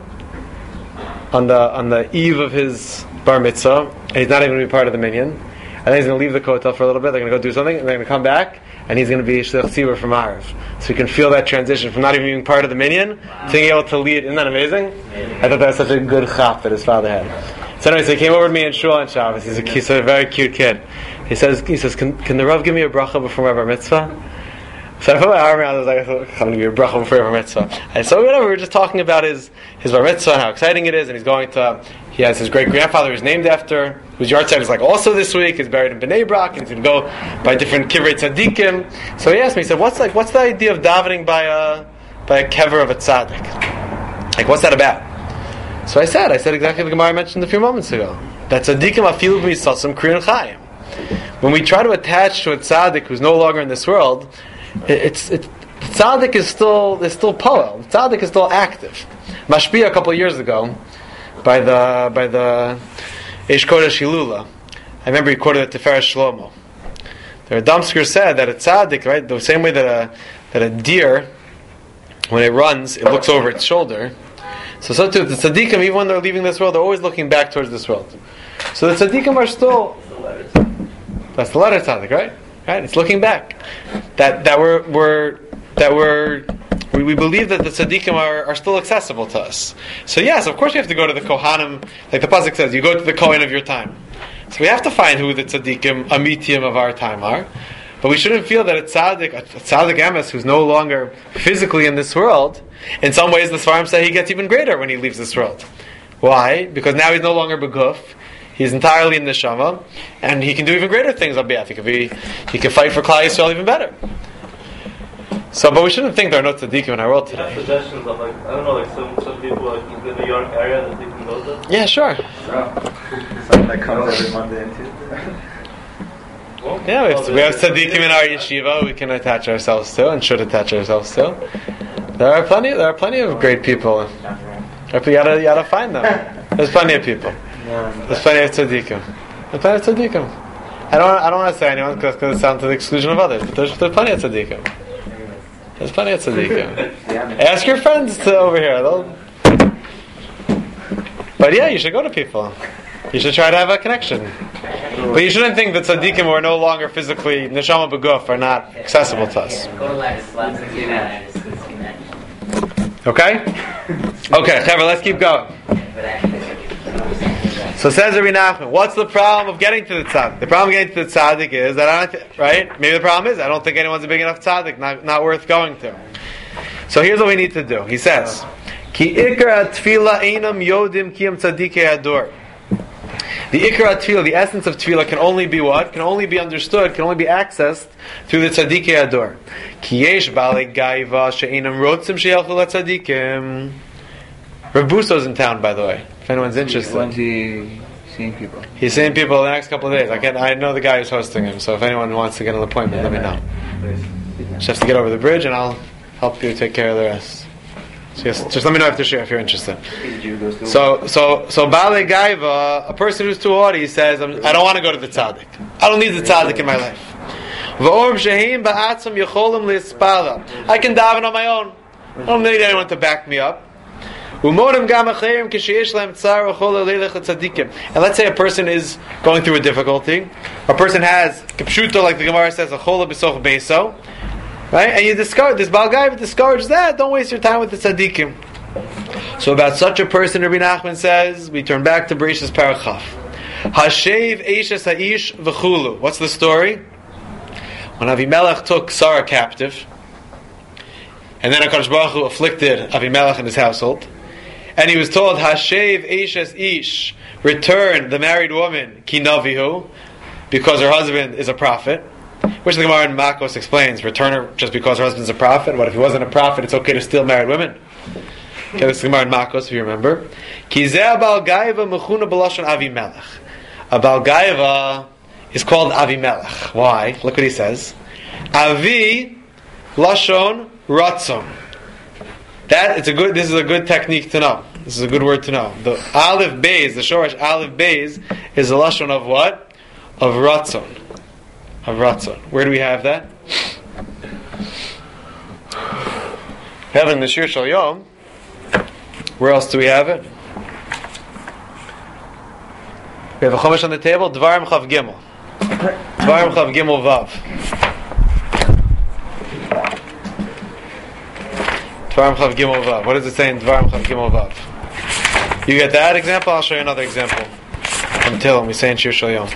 on the on the eve of his bar mitzvah, and he's not even going to be part of the minyan. And then he's going to leave the Kotel for a little bit. They're going to go do something, and they're going to come back, and he's going to be shliach tzibur from Arav. So you can feel that transition from not even being part of the minyan to being able to lead. Isn't that amazing? I thought that was such a good chap that his father had. So anyway, so he came over to me in shul on Shabbos. He's a, he's a very cute kid. He says, he says, can, can the Rav give me a bracha before my bar mitzvah? So I put my arm around. I was like, I'm going to give you a bracha before your bar mitzvah. And so whatever, we were just talking about his his bar mitzvah and how exciting it is. And he's going to. He has his great grandfather who's named after, whose yard site is like also this week. He's buried in Bnei Brak, and he's going to go by different kivrei tzaddikim. So he asked me. He said, "What's like? What's the idea of davening by a by a kever of a tzaddik? Like, what's that about?" So I said, I said exactly the Gemara I mentioned a few moments ago. That tzaddikim afilu b'misasim kriyan chayim. When we try to attach to a tzaddik who's no longer in this world, it, it's it, the tzaddik is still is still poel. The tzaddik is still active. Mashpia a couple of years ago, by the by the Eish Kodesh Hilula, I remember he quoted it to Tiferes Shlomo. The Radomsker said that a tzaddik, right, the same way that a that a deer, when it runs, it looks over its shoulder. So, so too, the tzaddikim, even when they're leaving this world, they're always looking back towards this world. So the tzaddikim are still. That's the letter tzaddik, right? Right. It's looking back. That that we're we're that we're we, we believe that the tzaddikim are, are still accessible to us. So yes, of course, you have to go to the kohanim, like the pasuk says. You go to the kohen of your time. So we have to find who the tzaddikim amitiim of our time are. But we shouldn't feel that a tzaddik, a tzaddik emes who's no longer physically in this world, in some ways the Sfarim say he gets even greater when he leaves this world. Why? Because now he's no longer beguf, he's entirely in the neshama, and he can do even greater things on behalf. He can be, he can fight for Klal Yisrael even better. So, but we shouldn't think there are no tzaddikim in our world today. Suggestions of like, I don't know, like some, some people like in the New York area that they can go to? Yeah, sure. Something that comes every Monday and Tuesday. Yeah, we have, we have tzaddikim in our yeshiva we can attach ourselves to and should attach ourselves to. There are plenty. There are plenty of great people. You gotta, you gotta find them. There's plenty of people. There's plenty of tzaddikim. There's plenty of tzaddikim. I don't. I don't want to say anyone because it's going to sound to the exclusion of others. But there's, there's plenty of tzaddikim. There's plenty of tzaddikim. Ask your friends to over here. They'll... But yeah, you should go to people. You should try to have a connection. But you shouldn't think that tzaddikim who are no longer physically neshama b'guf are not accessible to us. Okay? Okay, Chaver, let's keep going. So says Rabbi Nachman, what's the problem of getting to the tzaddik? The problem of getting to the tzaddik is that I don't, th- right? Maybe the problem is I don't think anyone's a big enough tzaddik, not, not worth going to. So here's what we need to do. He says, Ki ikar atfila einam yodim kiyam tzaddikei ador. The ikar tefillah, the essence of tefillah, can only be what? Can only be understood, can only be accessed through the tzaddikei ador. Ki yesh balei gaiva she'enam rotzim she'yelchu latzaddikim. Rav Busso's in town, by the way, if anyone's interested. When's he seeing people? He's seeing people the next couple of days. I can, I know the guy who's hosting him, so if anyone wants to get an appointment, let me know. Just have to get over the bridge, and I'll help you take care of the rest. So yes, just let me know if you're, if you're interested. So, so, so Balei Gaiva, a person who's too haughty, he says, I'm, I don't want to go to the tzaddik. I don't need the tzaddik in my life. I can daven on my own. I don't need anyone to back me up. And let's say a person is going through a difficulty. A person has, kipshuto, like the Gemara says, a chola b'soch beso. Right? And you discourage, this Baal Gaiva discourages that, don't waste your time with the tzaddikim. So about such a person, Rabbi Nachman says, we turn back to Bereshis Parachaf. Hashev Eishes Ha'ish V'chulu. What's the story? When Avimelech took Sarah captive, and then HaKadosh Baruch Hu afflicted Avimelech and his household, and he was told, Hashev Eishes Ish, return the married woman, Ki Navihu, because her husband is a prophet. Which the Gemara in Makos explains, return her just because her husband's a prophet. What if he wasn't a prophet, it's okay to steal married women? Okay, this is the Gemara in Makos, if you remember. Ki zeh Baal Gaiva mechuna b'lashon Avimelech. A Baal Gaiva is called Avimelech. Why? Look what he says. Avi lashon ratzon. That it's a good. This is a good technique to know. This is a good word to know. The Aleph Beis, the Shoresh Aleph Beis, is a lashon of what? Of Ratzon. Of Ratzon. Where do we have that? We have it in the Shir Shal Yom. Where else do we have it? We have a Chumash on the table, Dvarim Chav Gimel. Dvarim Chav Gimel Vav. Dvarim Chav Gimel Vav. What does it say in Dvarim Chav Gimel Vav? You get that example? I'll show you another example. From Tillim, we say in Shir Shal Yom.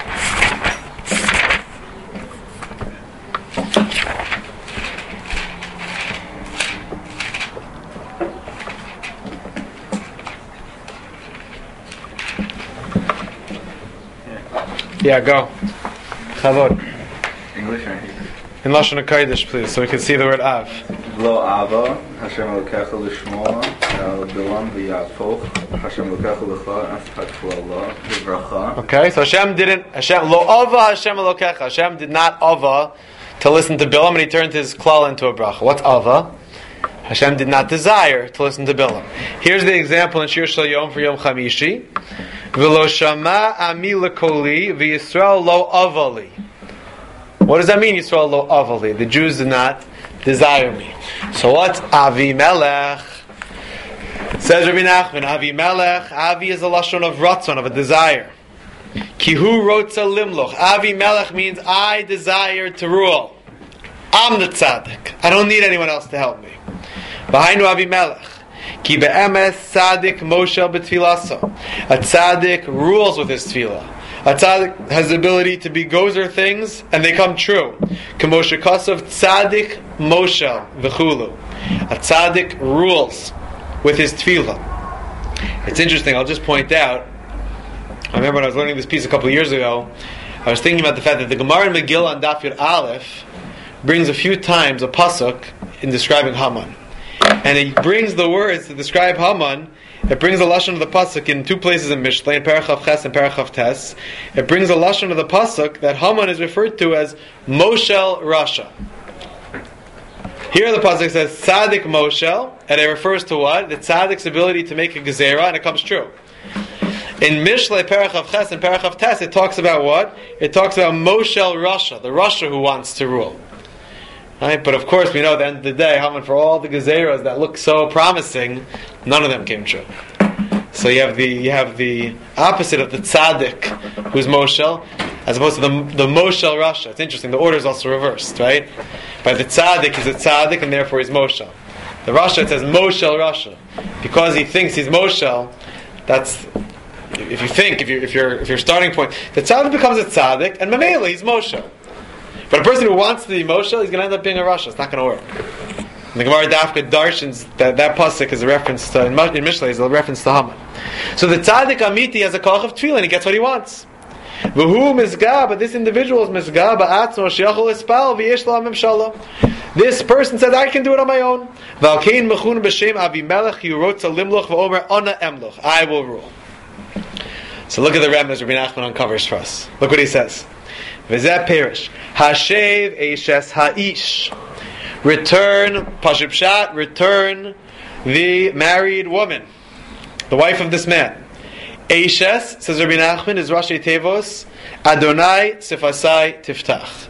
Yeah, go. Chavod. English or Hebrew? In Lashon HaKodesh, please, so we can see the word Av. Lo Ava, Hashem Elokecha l'shmoa, el bilam v'yafoch, Hashem Elokecha l'cha, aftakfu Allah, v'vracha. Okay, so Hashem didn't, Hashem, Lo Ava Hashem Elokecha. Hashem did not Ava to listen to Bilam, and he turned his klal into a bracha. What's Ava? Hashem did not desire to listen to Bilam. Here's the example in Shir Shal Yom for Yom Chamishi. V'lo shama ami l'koli v'Yisrael lo avali. What does that mean, Yisrael lo avali? The Jews did not desire me. So what's Avi Melech? Says Rabbi Nachman, Avi Melech, Avi is a lashon of ratzon, of a desire. Kihu rotza limloch. Avi Melech means I desire to rule. I'm the tzaddik. I don't need anyone else to help me. V'hainu Avi Melech. Ki be'emes tzaddik moshel b'tfilaso. A tzaddik rules with his tefillah. A tzaddik has the ability to be gozer things, and they come true. K'moshe kasav tzaddik moshel v'chulu. A tzaddik rules with his tefillah. It's interesting, I'll just point out, I remember when I was learning this piece a couple of years ago, I was thinking about the fact that the Gemara in Megillah on Daf Yud Aleph brings a few times a pasuk in describing Haman. And it brings the words to describe Haman. It brings the lashon of the pasuk in two places in Mishlei, in Parachav Ches and Parachav Tes. It brings the lashon of the pasuk that Haman is referred to as Moshel Rasha. Here the pasuk says Tzaddik Moshel, and it refers to what? The Tzaddik's ability to make a gezerah, and it comes true. In Mishlei, Parachav Ches and Parachav Tes, it talks about what? It talks about Moshel Rasha, the Rasha who wants to rule. Right? But of course, we know at the end of the day, Haman, for all the gezeras that look so promising, none of them came true. So you have the you have the opposite of the tzaddik, who's Moshel, as opposed to the the Moshel Rasha. It's interesting. The order is also reversed, right? But the tzaddik is a tzaddik, and therefore he's Moshel. The Rasha, it says Moshel Rasha, because he thinks he's Moshel. That's if you think if you if your if your starting point, the tzaddik becomes a tzaddik, and Mamela he's Moshel. But a person who wants to be Moshel, he's going to end up being a Rasha. It's not going to work. And the Gemara Dafka darshans that that pasuk is a reference to in, in Mishlei is a reference to Haman. So the tzaddik amiti has a koach of tefillah, and he gets what he wants. V'hu mizgah, but this individual is mizgah ba'atzmo she'achol espal v'yesh la memshala. This person said, I can do it on my own. V'alkein mechun b'shem Avimelech yurotza limloch v'omer ana emloch. I will rule. So look at the remnants Rabbi Nachman uncovers for us. Look what he says. V'zeh perish hashev eishes ha'ish. Return, Pashut Pshat, return the married woman, the wife of this man. Eishes, says Rabbi Nachman, is Rashi Tevos, Adonai Sifasai Tiftach.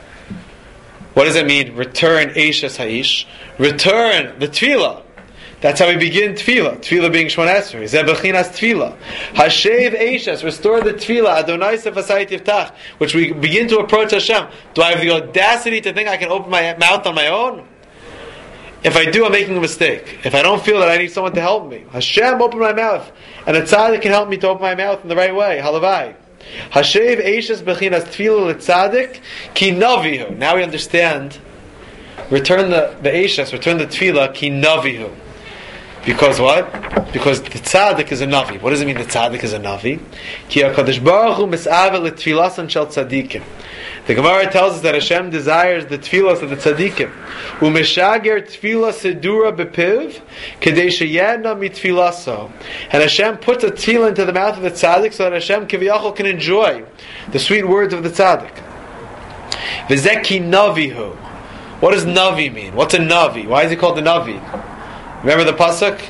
What does it mean? Return Eishes Ha'ish. Return the Tefillah. That's how we begin Tefillah. Tefillah being Shmona Esrei. Zeh Bechinas Tefillah. Hashev Eishes. Restore the Tefillah. Adonai Sefasai Tiftach. Which we begin to approach Hashem. Do I have the audacity to think I can open my mouth on my own? If I do, I'm making a mistake. If I don't feel that I need someone to help me, Hashem, open my mouth. And a tzaddik can help me to open my mouth in the right way. Halavai. Hashev Eishes Bechinas Tefillah L'Tzadik Ki Navihu. Now we understand. Return the, the Eishes, return the Tefillah Ki Navihu. Because what? Because the tzaddik is a navi. What does it mean the tzaddik is a navi? Ki HaKadosh Baruch Hu mis'ave l'tfilasan shel tzaddikim. The Gemara tells us that Hashem desires the tfilas of the tzaddikim. U'mishager tfila sedura bepiv kedei sheyedna mitfilaso. And Hashem puts a tefillah into the mouth of the tzaddik so that Hashem kiviyachol can enjoy the sweet words of the tzaddik. V'zeh ki navihu. What does navi mean? What's a navi? Why is he called the navi? Remember the pasuk?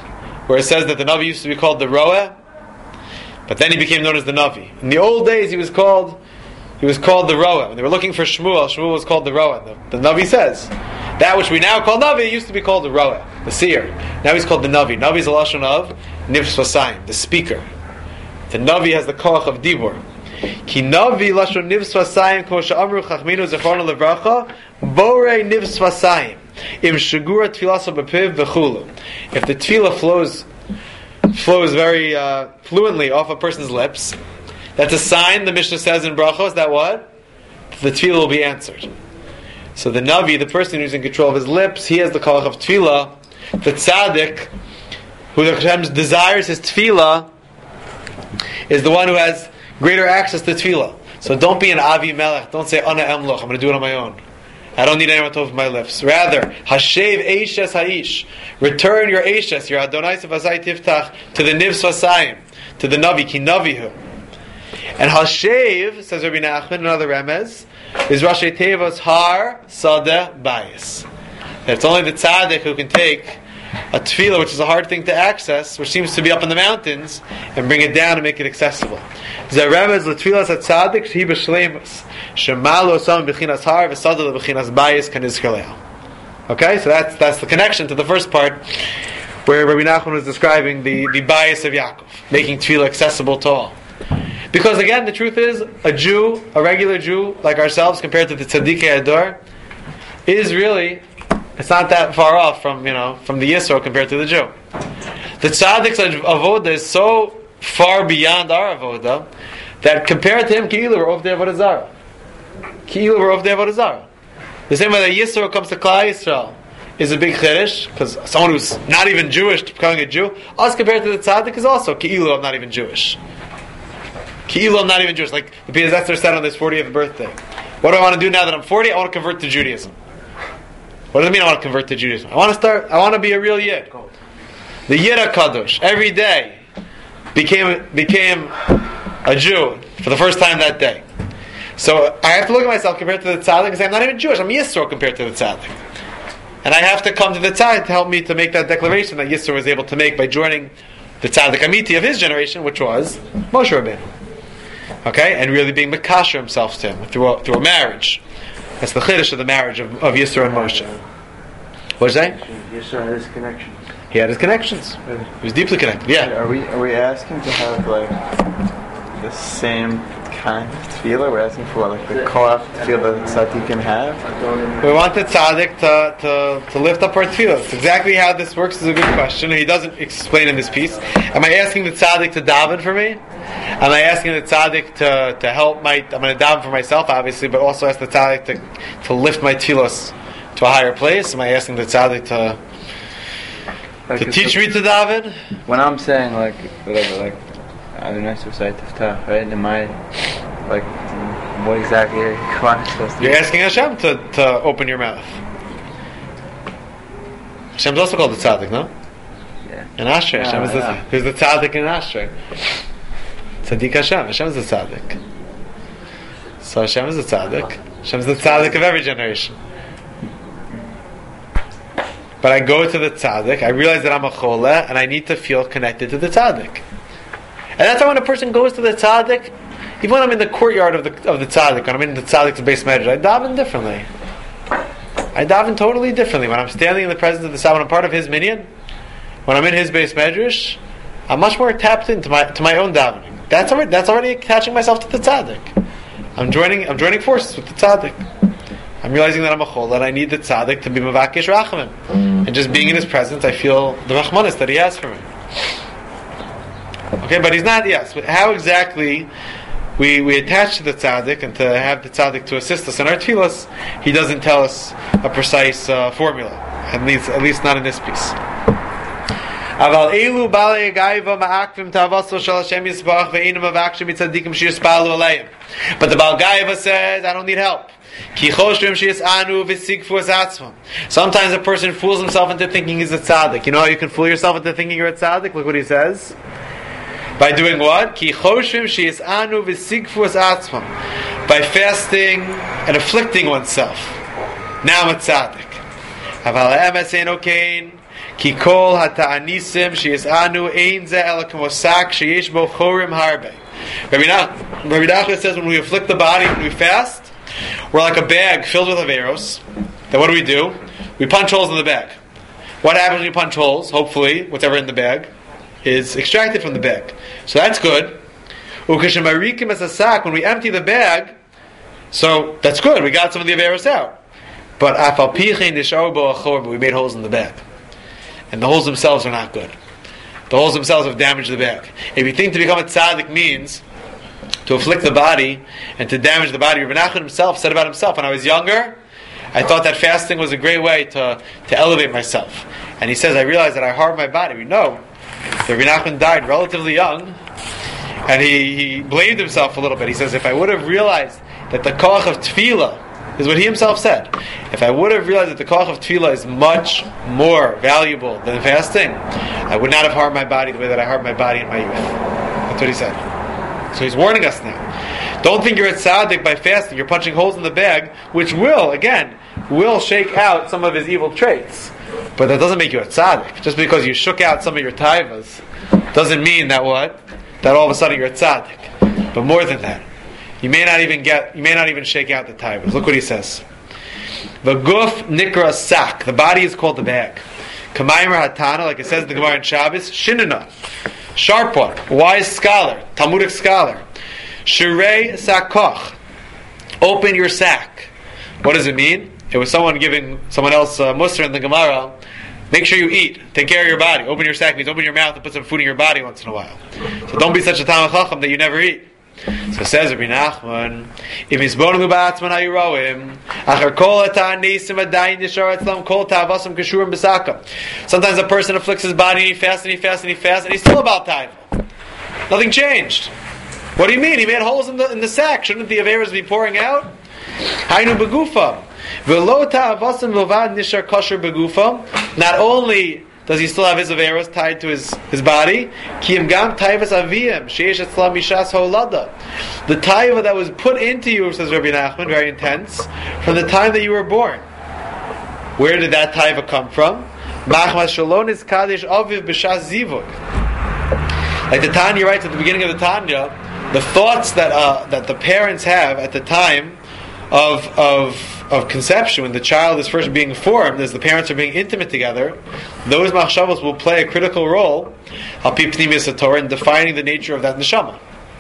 where it says that the Navi used to be called the Roeh, but then he became known as the Navi. In the old days, he was called he was called the Roeh. When they were looking for Shmuel, Shmuel was called the Roeh. The, the Navi says that which we now call Navi used to be called the Roeh, the seer. Now he's called the Navi. Navi is a lashon of Nivs Vasayim, the speaker. The Navi has the koach of Dibur. Ki Navi lashon Nivs Vasayim ko she'amru Chachminu Zechrono Levracha Borei Nivs Vasayim Im Shagura Tfilaso Bepiv V'chulu. If the tefillah flows flows very uh, fluently off a person's lips, that's a sign. The Mishnah says in Brachos that what? The tefillah will be answered. So the Navi, the person who's in control of his lips, he has the koach of tefillah. The tzaddik, who the Hashem desires his tefillah, is the one who has greater access to tefillah. So don't be an Avi Melech. Don't say Ana Emloch. I'm going to do it on my own. I don't need anyone to open my lips. Rather, Hashev Eishes Haish. Return your Eishes, your Adonai Sevazai Tiftach, to the Nivs Vasayim, to the Navi, Ki Navihu. And Hashev, says Rabbi Nachman, another remez, is Rashi Tevos Har Sadeh Bayis. That it's only the tzaddik who can take a tefillah, which is a hard thing to access, which seems to be up in the mountains, and bring it down and make it accessible. Zaremez l'tfilas tzaddik shehi b'shleimus shemalo sam b'chinas har v'sadel b'chinas bayis kanizkaleo. Okay, so that's that's the connection to the first part, where Rabbi Nachman was describing the the bayis of Yaakov, making tefillah accessible to all. Because again, the truth is, a Jew, a regular Jew like ourselves, compared to the Tzaddikei Ador, is really, it's not that far off from, you know, from the Yisro compared to the Jew. The Tzaddik's avoda is so far beyond our avoda that compared to him, Ki'ilu we're of the avodah zara. Ki'ilu we're of the avodah zara. The same way that Yisro comes to Klal Yisrael is a big chiddush, because someone who's not even Jewish becoming a Jew, us compared to the Tzaddik is also Ki'ilu I'm not even Jewish. Ki'ilu I'm not even Jewish. Like the Piyaz Esther said on his fortieth birthday. What do I want to do now that I'm forty? I want to convert to Judaism. What does it mean I want to convert to Judaism? I want to start, I want to be a real Yid. The Yid HaKadosh, every day, became became a Jew for the first time that day. So I have to look at myself compared to the Tzaddik and say, I'm not even Jewish, I'm Yisro compared to the Tzaddik. And I have to come to the Tzaddik to help me to make that declaration that Yisro was able to make by joining the Tzaddik Amiti of his generation, which was Moshe Rabbeinu. Okay? And really being Mekasher himself to him through a, through a marriage. That's the chiddush of the marriage of, of Yisro and Moshe. What did you say? Yisro had his connections. He had his connections. He was deeply connected. Yeah. Are we are we asking to have like the same kind of tefillah? We're asking for like the koach tefillah that tzaddik can have. We want the tzaddik to, to, to lift up our tefillah. Exactly how this works is a good question. He doesn't explain in this piece. Am I asking the tzaddik to daven for me? Am I asking the tzaddik to, to help my? I'm going to daven for myself, obviously, but also ask the tzaddik to to lift my tefillos to a higher place. Am I asking the tzaddik to Like to teach me to daven? When I'm saying like whatever, like Adonai Sevazai Tiftach, right? Am I like what exactly are you supposed to do? You're asking Hashem to, to open your mouth. Hashem's also called the tzaddik, no? Yeah. In Ashrei, Yeah, Hashem is the yeah. who's the tzaddik in Ashrei? Tzaddik Hashem. Hashem is the tzaddik. So Hashem is the tzaddik. Hashem is the tzaddik of every generation. But I go to the tzaddik, I realize that I'm a choleh, and I need to feel connected to the tzaddik. And that's why when a person goes to the tzaddik, even when I'm in the courtyard of the of the tzaddik, when I'm in the tzaddik's base medrash, I daven differently. I daven totally differently. When I'm standing in the presence of the tzaddik, when I'm part of his minyan, when I'm in his base medrash, I'm much more tapped into my to my own davening. That's already that's already attaching myself to the tzaddik. I'm joining I'm joining forces with the tzaddik. I'm realizing that I'm a chol and I need the tzaddik to be mevakesh rachamim. And just being in his presence, I feel the rachmanis that he has for me. Okay, but he's not, yes. How exactly we we attach to the tzaddik and to have the tzaddik to assist us in our tefillos, he doesn't tell us a precise uh, formula. At least, at least not in this piece. Aval elu balei gaiva ma'akvim ta'avaso shel Hashem yisbarach ve'inu mavakshim mitzadikim sheyispalu aleim. But the Baal Gaiva says, I don't need help. Sometimes a person fools himself into thinking he's a tzaddik. You know how you can fool yourself into thinking you're a tzaddik? Look what he says. By doing what? By fasting and afflicting oneself. Now I'm a tzaddik. Ki kol hata'anisim sheyis'anu ein ze ela k'mo sak sheyesh bo chorim harbe. Rabbi Nachman says when we afflict the body, when we fast, we're like a bag filled with averos. Then what do we do? We punch holes in the bag. What happens when you punch holes? Hopefully, whatever in the bag is extracted from the bag. So that's good. When we empty the bag, so that's good. We got some of the averos out. But we made holes in the bag. And the holes themselves are not good. The holes themselves have damaged the bag. If you think to become a tzaddik means to afflict the body and to damage the body, Rabbi Nachman himself said about himself, when I was younger, I thought that fasting was a great way to, to elevate myself. And he says, I realized that I harmed my body. We know that Rabbi Nachman died relatively young, and he, he blamed himself a little bit. He says, if I would have realized that the koach of tefillah, is what he himself said, if I would have realized that the koach of tefillah is much more valuable than fasting, I would not have harmed my body the way that I harmed my body in my youth. That's what he said. So he's warning us now. Don't think you're a tzaddik by fasting. You're punching holes in the bag, which will, again, will shake out some of his evil traits. But that doesn't make you a tzaddik. Just because you shook out some of your taivas doesn't mean that what? That all of a sudden you're a tzaddik. But more than that, you may not even get, you may not even shake out the taivas. Look what he says. The guf nikra sak. The body is called the bag. Kamaymer hatana, like it says in the Gemara in Shabbos, shinana, sharp one, wise scholar, Talmudic scholar. Shirei sakoch, open your sack. What does it mean? It was someone giving someone else uh, musar in the Gemara. Make sure you eat. Take care of your body. Open your sack means open your mouth and put some food in your body once in a while. So don't be such a Talmid Chacham that you never eat. So it says Rabbi Nachman, if he's bonu ba'atzman hayuroim, achar kol ata'anisim adayin yishar etzlam kol ta'avasam kashurim b'sakam. Sometimes a person afflicts his body and he fasts and he fasts and he fasts and he's still about taiva. Nothing changed. What do you mean? He made holes in the in the sack. Shouldn't the averos be pouring out? Hainu begufa. V'lo ta'avasam v'vad nishar kosher begufa. Not only does he still have his averos tied to his, his body? Kiyam gam taivas aviyim sheish etzlam mishas holada. The taiva that was put into you, says Rabbi Nachman, very intense, from the time that you were born. Where did that taiva come from? Machmas shalon is kadesh aviv b'shas zivug. Like the Tanya writes at the beginning of the Tanya, the thoughts that uh, that the parents have at the time of of of conception, when the child is first being formed, as the parents are being intimate together, those machshavos will play a critical role al pi pnimius haTorah in defining the nature of that neshama.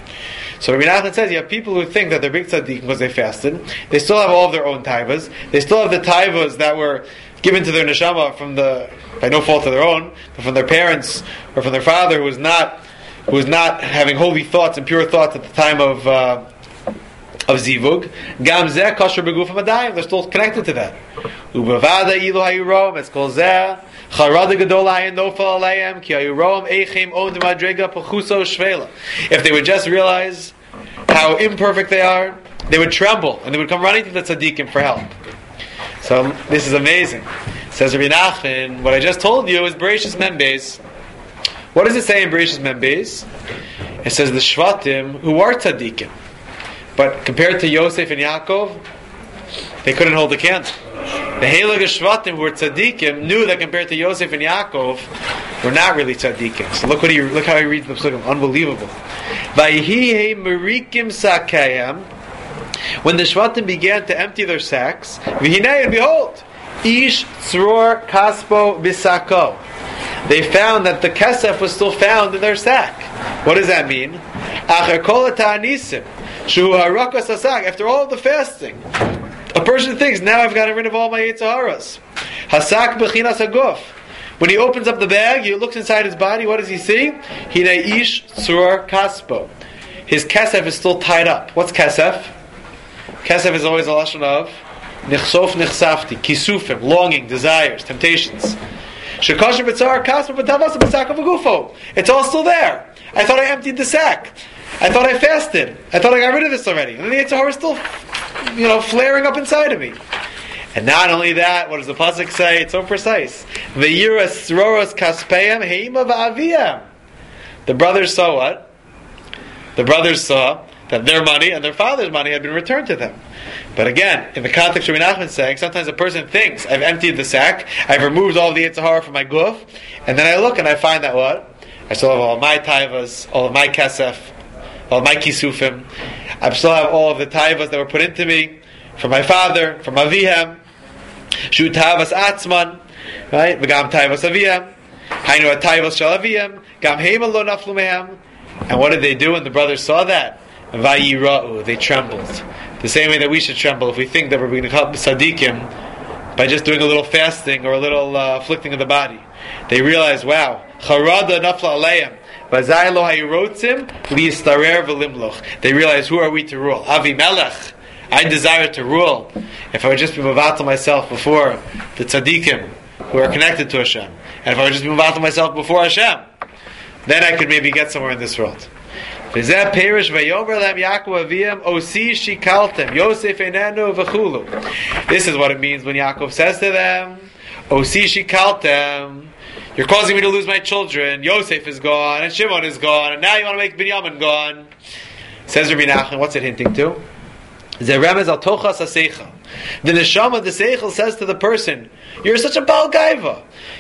So Rabbi Nachman says you have people who think that they're big tzaddikim because they fasted. They still have all of their own taivas. They still have the taivas that were given to their neshama from the by no fault of their own, but from their parents or from their father who was not who was not having holy thoughts and pure thoughts at the time of uh, of zivug. Gam zeh kosher begufim adayim. They're still connected to that. Ubavada ilu hayurom es kol zeh charada gadol hayin nofal alayim ki hayurom eichem od madrega pachuso shvela. If they would just realize how imperfect they are, they would tremble and they would come running to the tzaddikim for help. So this is amazing. Says Rabbi Nachman, what I just told you is Bereshis Membeis. What does it say in Bereshis Membeis? It says the Shvatim who are tzaddikim. But compared to Yosef and Yaakov, they couldn't hold the candle. The Heilige Shvatim who were tzaddikim knew that compared to Yosef and Yaakov, were not really tzaddikim. So look what he look how he reads the psukim. Unbelievable. Vayihei merikim sakayim. When the Shvatim began to empty their sacks, v'hinei, and behold, ish tzror kaspo bisako. They found that the kesef was still found in their sack. What does that mean? Acher kol ta'anisim. After all of the fasting, a person thinks, now I've gotten rid of all my Yetzaharas. Hasak bechinas haguf. When he opens up the bag, he looks inside his body, what does he see? Hinei ish tzror kaspo. His kesef is still tied up. What's kesef? Kesef is always a lashon of nichsof nichsafti, kisufim, longing, desires, temptations. Shekosher b'tzar kaspo b'tavasa b'sakav agufo. It's all still there. I thought I emptied the sack. I thought I fasted. I thought I got rid of this already. And the Yetzer is still, you know, flaring up inside of me. And not only that, what does the pasuk say? It's so precise. V'yira sroros kaspeyam heima v'aviyam. The brothers saw what? The brothers saw that their money and their father's money had been returned to them. But again, in the context of Rabbi Nachman saying, sometimes a person thinks, I've emptied the sack, I've removed all of the Yetzer Hara from my guf, and then I look and I find that what? I still have all of my taivas, all of my kesef, all of my kisufim. I still have all of the taivas that were put into me from my father, from Avihem, Shu Tavas Atzman, right? V'gam Taivas Avihem, Hainu Taivas Shal Avihem, Gam Heima Lo Naflu Mehem. And what did they do when the brothers saw that? Vayira'u, they trembled. The same way that we should tremble if we think that we're going to help the Sadiqim by just doing a little fasting or a little uh, afflicting of the body. They realize, wow, Charada Nafla Aleim, Vazai Lo Hayirotzim, Liyistarer V'limloch. They realize, who are we to rule? Avi Melech. I desire to rule. If I would just be mavatal myself before the tzaddikim who are connected to Hashem, and if I would just be mavatal myself before Hashem, then I could maybe get somewhere in this world. This is what it means when Yaakov says to them, Osi shikaltem, you're causing me to lose my children. Yosef is gone, and Shimon is gone, and now you want to make Binyamin gone. Says Rabbi Nachman, what's it hinting to? The neshama, the seichel, says to the person, you're such a bal gaiva.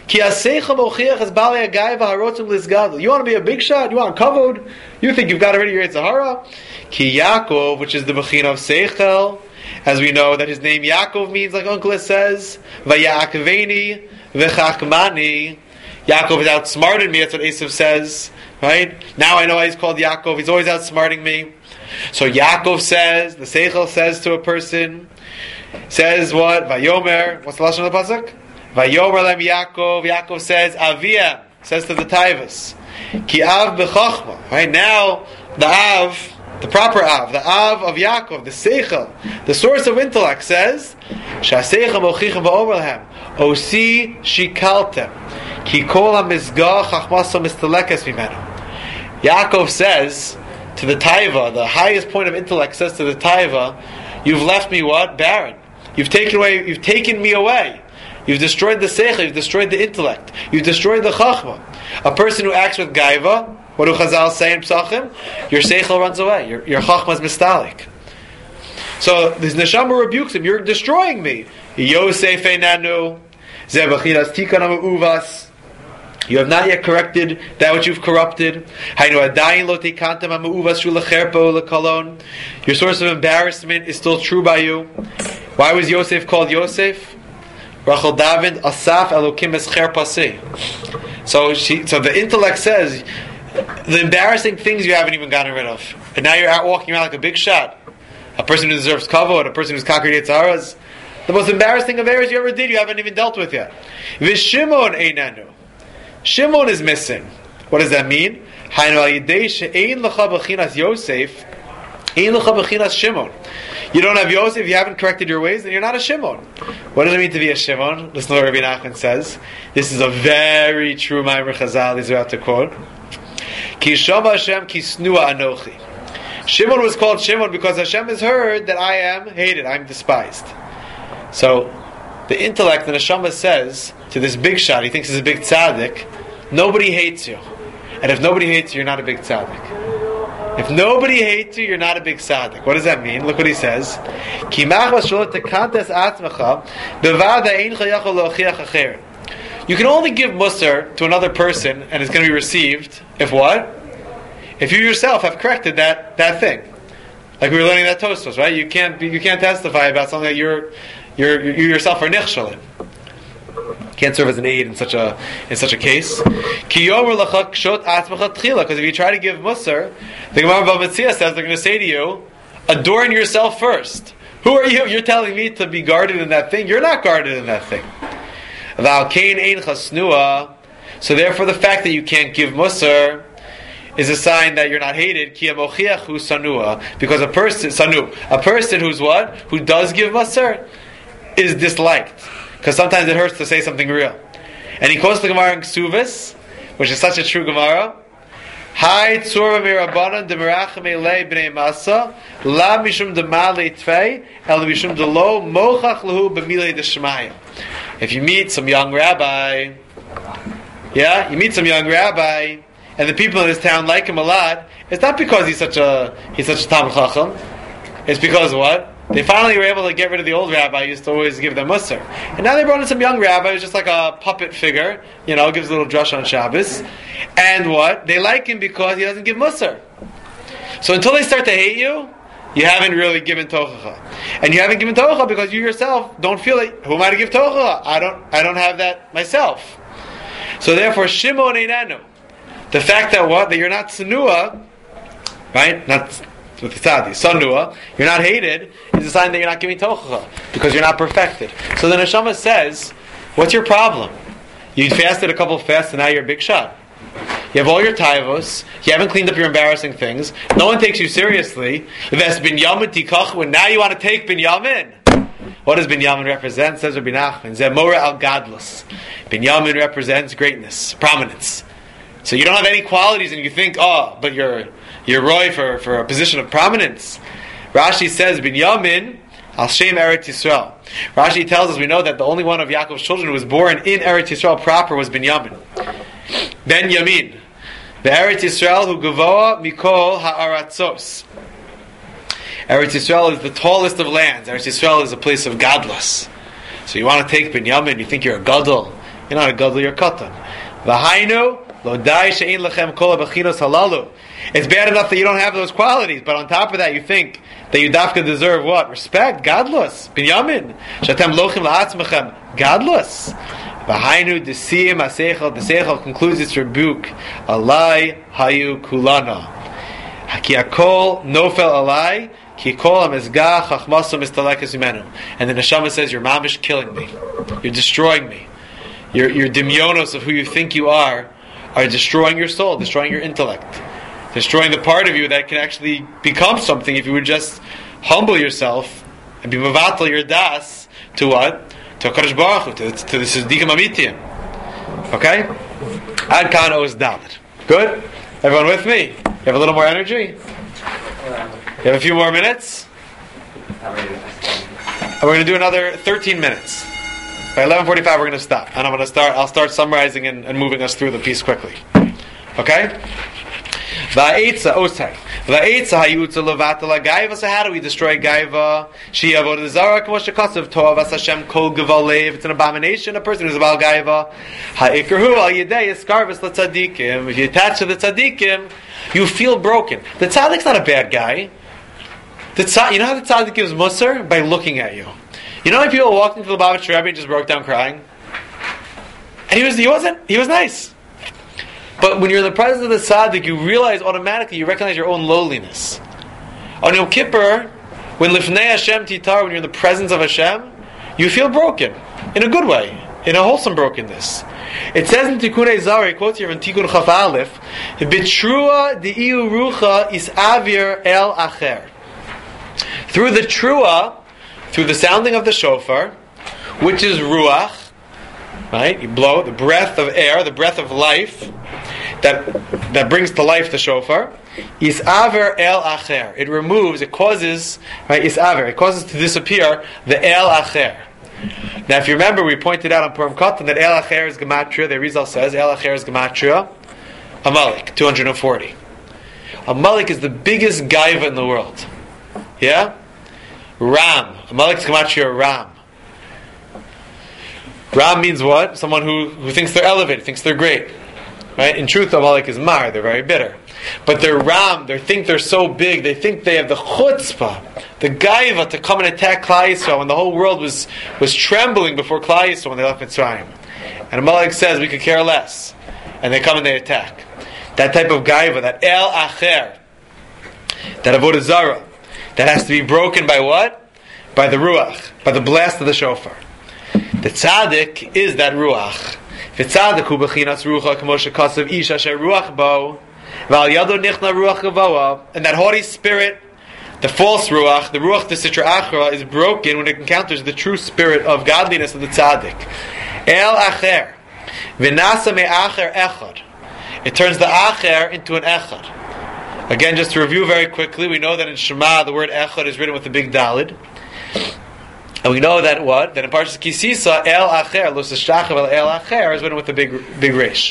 You want to be a big shot? You want kavod? You think you've got already your Yetzer Hara? Ki Yaakov, which is the bechina of seichel, as we know that his name Yaakov means, like Uncle says, Vayakveni v'chachmani. Yaakov has outsmarted me, that's what Esav says. Right? Now I know why he's called Yaakov. He's always outsmarting me. So Yaakov says, the Seichel says to a person, says what? Vayomer, what's the lashon of the pasuk? Vayomer lem Yaakov, Yaakov says, Aviyah, says to the Taivas, Ki Av b'chochma. Right now, the Av, the proper Av, the Av of Yaakov, the Seichel, the source of intellect says, Sha'seichel mochichem v'omer lehem, Osi shikaltem, Ki kol ha-mizgah chachmaso mistelekes mimenu. Yaakov says to the Taiva, the highest point of intellect says to the Taiva, you've left me what? Barren. You've taken away. You've taken me away. You've destroyed the seichel. You've destroyed the intellect. You've destroyed the chachma. A person who acts with gaiva, what do Chazal say in Psachim? Your seichel runs away. Your, your chachma is mistalik. So this neshama rebukes him. You're destroying me. Yosef einanu zebachiras tikan uvas. You have not yet corrected that which you've corrupted. Your source of embarrassment is still true by you. Why was Yosef called Yosef? Rachel David Asaf Elokim es cher paseh. So she, so the intellect says the embarrassing things you haven't even gotten rid of, and now you're out walking around like a big shot, a person who deserves kavod, a person who's conquered Yetzer Haras. The most embarrassing of errors you ever did, you haven't even dealt with yet. V'Shimon einanu. Shimon is missing. What does that mean? You don't have Yosef, you haven't corrected your ways, then you're not a Shimon. What does it mean to be a Shimon? Listen to what Rabbi Nachman says. This is a very true Ma'amer Chazal he's about to quote. Ki shama Hashem ki snua anochi. Shimon was called Shimon because Hashem has heard that I am hated, I am despised. So, the intellect, the neshama says to this big shot, he thinks he's a big tzaddik, nobody hates you. And if nobody hates you, you're not a big tzaddik. If nobody hates you, you're not a big tzaddik. What does that mean? Look what he says. You can only give musar to another person, and it's going to be received, if what? If you yourself have corrected that, that thing. Like we were learning that Tosfos, right? You can't be, you can't testify about something that you're You're, you yourself are nichshel in. Can't serve as an aid in such a in such a case. Because if you try to give musar, the Gemara Bava Metzia says they're going to say to you, adorn yourself first. Who are you? You're telling me to be guarded in that thing. You're not guarded in that thing. So therefore, the fact that you can't give musar is a sign that you're not hated. Because a person, sanu, a person who's what, who does give musar, is disliked, because sometimes it hurts to say something real. And he quotes the Gemara in Ksuvis, which is such a true Gemara. Hai tzura mirabanan demerachem elei bnei masa la mishum demale tvei el mishum delo mochach lehu b'milei deshmaya. If you meet some young rabbi, yeah, you meet some young rabbi, and the people in his town like him a lot, it's not because he's such a he's such a Talmid Chacham. It's because what? They finally were able to get rid of the old rabbi who used to always give them Musar. And now they brought in some young rabbi who's just like a puppet figure, you know, gives a little drush on Shabbos. And what? They like him because he doesn't give Musar. So until they start to hate you, you haven't really given Tochacha. And you haven't given Tochacha because you yourself don't feel it. Who am I to give Tochacha? I don't I don't have that myself. So therefore, Shimon Einanu. The fact that what? That you're not Tsunua, right? Not with the tzadi, Sanua, you're not hated, is a sign that you're not giving Tochacha, because you're not perfected. So the Neshama says, what's your problem? You fasted a couple of fasts and now you're a big shot. You have all your taivos, you haven't cleaned up your embarrassing things, no one takes you seriously. That's Binyamin Tikach, now you want to take Binyamin. What does Binyamin represent? Says Rabbi Nachman, Zemora al Gadlus. Binyamin represents greatness, prominence. So you don't have any qualities and you think, oh, but you're you're roy for, for a position of prominence. Rashi says, Binyamin al Shem Eretz Yisrael. Rashi tells us, we know that the only one of Yaakov's children who was born in Eretz Yisrael proper was Binyamin. Ben Yamin. The Eretz Yisrael who gavoa mikol ha'aratzos. Eretz Yisrael is the tallest of lands. Eretz Yisrael is a place of gadlus. So you want to take Binyamin, you think you're a gadol. You're not a gadol, you're a katan. V'hainu lo dai she'in lechem kol ha'bechinos halalu. It's bad enough that you don't have those qualities, but on top of that you think that you dafka deserve what? Respect? Gadlus. Binyamin. Shatem lochim la'atzmechem. Gadlus. V'hainu desiyim ha'seichel. The seichel concludes its rebuke. Alai hayu kulana. Ki akol nofel alai. Ki kol ha'mezgah chachmaso mistalekes imenu. And the neshama says, you're mamish killing me. You're destroying me. Your, your dimyonos of who you think you are are destroying your soul, destroying your intellect, destroying the part of you that can actually become something if you would just humble yourself and be mevatel your das to what? To HaKadosh Baruch Hu, to, to the Tzadikim Amitiyim. Okay? Ad kan oz dalet. Good? Everyone with me? You have a little more energy? You have a few more minutes? And we're going to do another thirteen minutes. By eleven forty-five we're going to stop. And I'm going to start, I'll start summarizing and, and moving us through the piece quickly. Okay? Va'etza osai. Va'etza hayutza levatala gaiva. So how do we destroy gaiva? She avodah zara k'mo shekasav tov as Hashem kol geval lev. It's an abomination. A person who's about gaiva. Ha'ikirhu al yedei eskarvus letzadikim. If you attach to the tzadikim, you feel broken. The tzadik's not a bad guy. The tzad, you know how the tzaddik gives musar? By looking at you. You know how people walked into the Lubavitcher Rebbe and just broke down crying? And he was he wasn't he was nice. But when you're in the presence of the tzaddik, you realize automatically, you recognize your own lowliness. On Yom Kippur, when Lifnei Hashem Titar, when you're in the presence of Hashem, you feel broken. In a good way. In a wholesome brokenness. It says in Tikkun Zara, it quotes here from Tikkun Chaf Aleph, B'trua di'iu rucha is avir el acher. Through the trua, through the sounding of the shofar, which is ruach, right? You blow the breath of air, the breath of life, that that brings to life the shofar. Is aver el acher. It removes, it causes, right? Is aver. It causes to disappear the el acher. Now, if you remember, we pointed out on Purim Katan that el acher is gematria. The Rizal says el acher is gematria. Amalek, two hundred forty. Amalek is the biggest gaiva in the world. Yeah. Ram. Amalek's gematria Ram. Ram means what? Someone who, who thinks they're elevated, thinks they're great. Right? In truth, Amalek is mar, they're very bitter. But they're Ram, they think they're so big, they think they have the chutzpah, the gaiva to come and attack Klal Yisrael when the whole world was, was trembling before Klal Yisrael when they left Mitzrayim. And Amalek says, we could care less. And they come and they attack. That type of gaiva, that el acher, that avodah zara, that has to be broken by what? By the ruach, by the blast of the shofar. The tzaddik is that ruach. V'tzaddik hu b'chinas ruach k'mo shekasav ish asher ruach bo v'al yado nichna ruach gavoa. And that haughty spirit, the false ruach, the ruach the sitra achra, is broken when it encounters the true spirit of godliness of the tzaddik. El acher v'nasa me acher echad. It turns the acher into an echad. Again, just to review very quickly, we know that in Shema the word echad is written with a big dalid. And we know that what? That in Parshas Kisisa, el acher, lo seshachav el el acher, is written with a big big resh.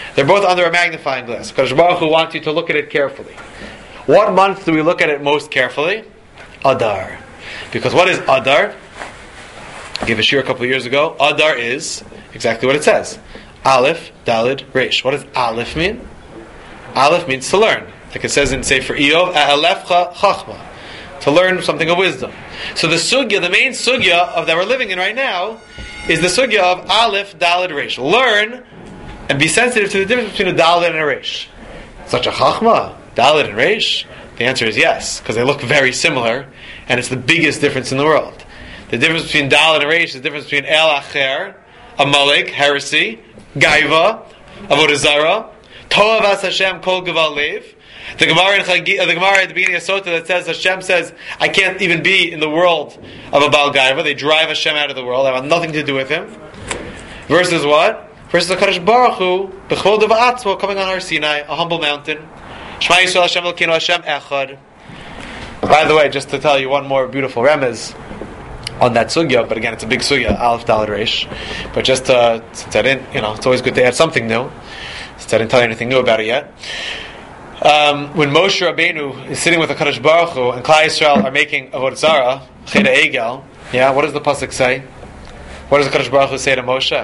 They're both under a magnifying glass. Because Baruch Hu wants you to look at it carefully. What month do we look at it most carefully? Adar. Because what is Adar? I gave a shir a couple of years ago. Adar is exactly what it says. Aleph, Dalid, Reish. What does Aleph mean? Aleph means to learn. Like it says in Sefer Iyov, A'alefcha Chachma. To learn something of wisdom. So the sugya, the main sugya of that we're living in right now, is the sugya of Aleph, Dalid, Reish. Learn and be sensitive to the difference between a Dalid and a Reish. Such a Chachma, Dalid and Reish? The answer is yes, because they look very similar, and it's the biggest difference in the world. The difference between Dalid and Reish is the difference between El Acher, Amalek, heresy, Gaiva, Avodah Zarah, Toav as Hashem Kol Gaval Lev. The Gemara in Chagi, uh, the Gemara at the beginning of Sota that says Hashem says, I can't even be in the world of a Baal Gaiva. They drive Hashem out of the world. I have nothing to do with him. Versus what? Versus the Kadosh Baruch Hu, B'chol Deva'atzmo, coming on Har Sinai, a humble mountain. Shema Yisrael Hashem Elokeinu Hashem Echad. By the way, just to tell you one more beautiful remez on that sugya, but again, it's a big sugya, Aleph Daled Reish. But just uh, since I didn't, you know, it's always good to add something new. Since I didn't tell you anything new about it yet. Um, when Moshe Rabbeinu is sitting with the Kadosh Baruch Hu and Klal Yisrael are making Avodah Zarah, Cheda Egel, yeah, what does the pasuk say? What does the Kadosh Baruch Hu say to Moshe?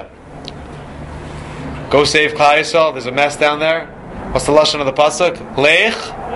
Go save Klal Yisrael. There's a mess down there. What's the lashon of the pasuk? Lech,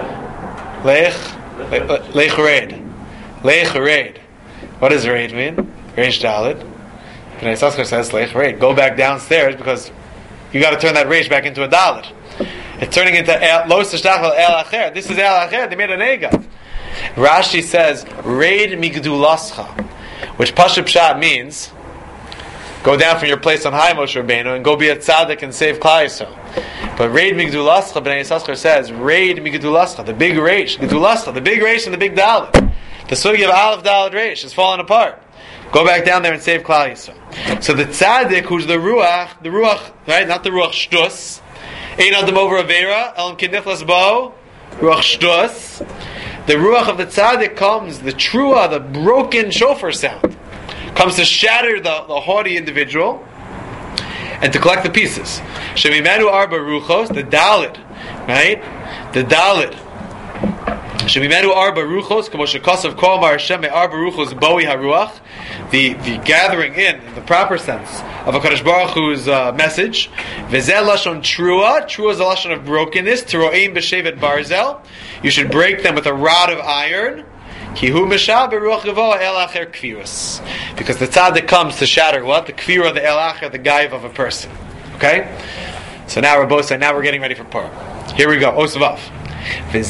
lech, lech reid, lech reid. What does reid mean? Reish Daled. Bnei Yissaschar says lech reid. Go back downstairs because you got to turn that reish back into a Daled. It's turning into Lo Tishtachel El Acher. This is El Acher. They made an Ega. Rashi says reid migdulascha, which Pashup Pshat means go down from your place on high, Moshe Rabbeinu, and go be a tzaddik and save Klal Yisrael. But reid migdulascha, Bnei Yissaschar says reid migdulascha, the big reish, gdulascha, the big reish and the big dalet. The sugi of Aleph Daled Reish is falling apart. Go back down there and save Klal Yisrael. So the tzaddik, who's the ruach, the ruach, right? Not the ruach shtus. Ein adam over avera, elam kiniflas bo, ruach shtus. The ruach of the tzaddik comes, the trua, the broken shofar sound, comes to shatter the, the haughty individual and to collect the pieces. Shemimenu arba ruchos, the dalit, right? The dalit. Shemimenu arba ruchos, kamo shekasav kol mar Hashem arba ruchos boi haruach. The the gathering in, in the proper sense of a Kadosh Baruch Hu's uh, message. V'zeh lashon trua. Trua is a lashon of brokenness. Teroim b'shevet barzel. You should break them with a rod of iron. Kihu mishah beruach gavoa el acher kvirus. Because the tzaddik comes to shatter what? The kvira of the el acher, the gaiv of a person. Okay? So now we're both saying, now we're getting ready for Purim. Here we go. Osvav. And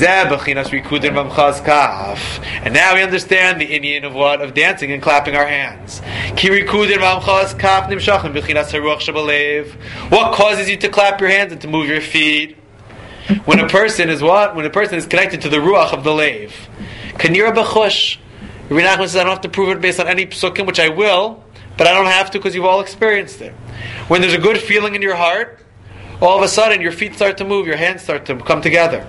now we understand the Indian of what? Of dancing and clapping our hands. What causes you to clap your hands and to move your feet? When a person is what? When a person is connected to the ruach of the leiv. Kanira b'chush. Rabbi Nachman says I don't have to prove it based on any psukim, which I will, but I don't have to because you've all experienced it. When there's a good feeling in your heart, all of a sudden your feet start to move, your hands start to come together.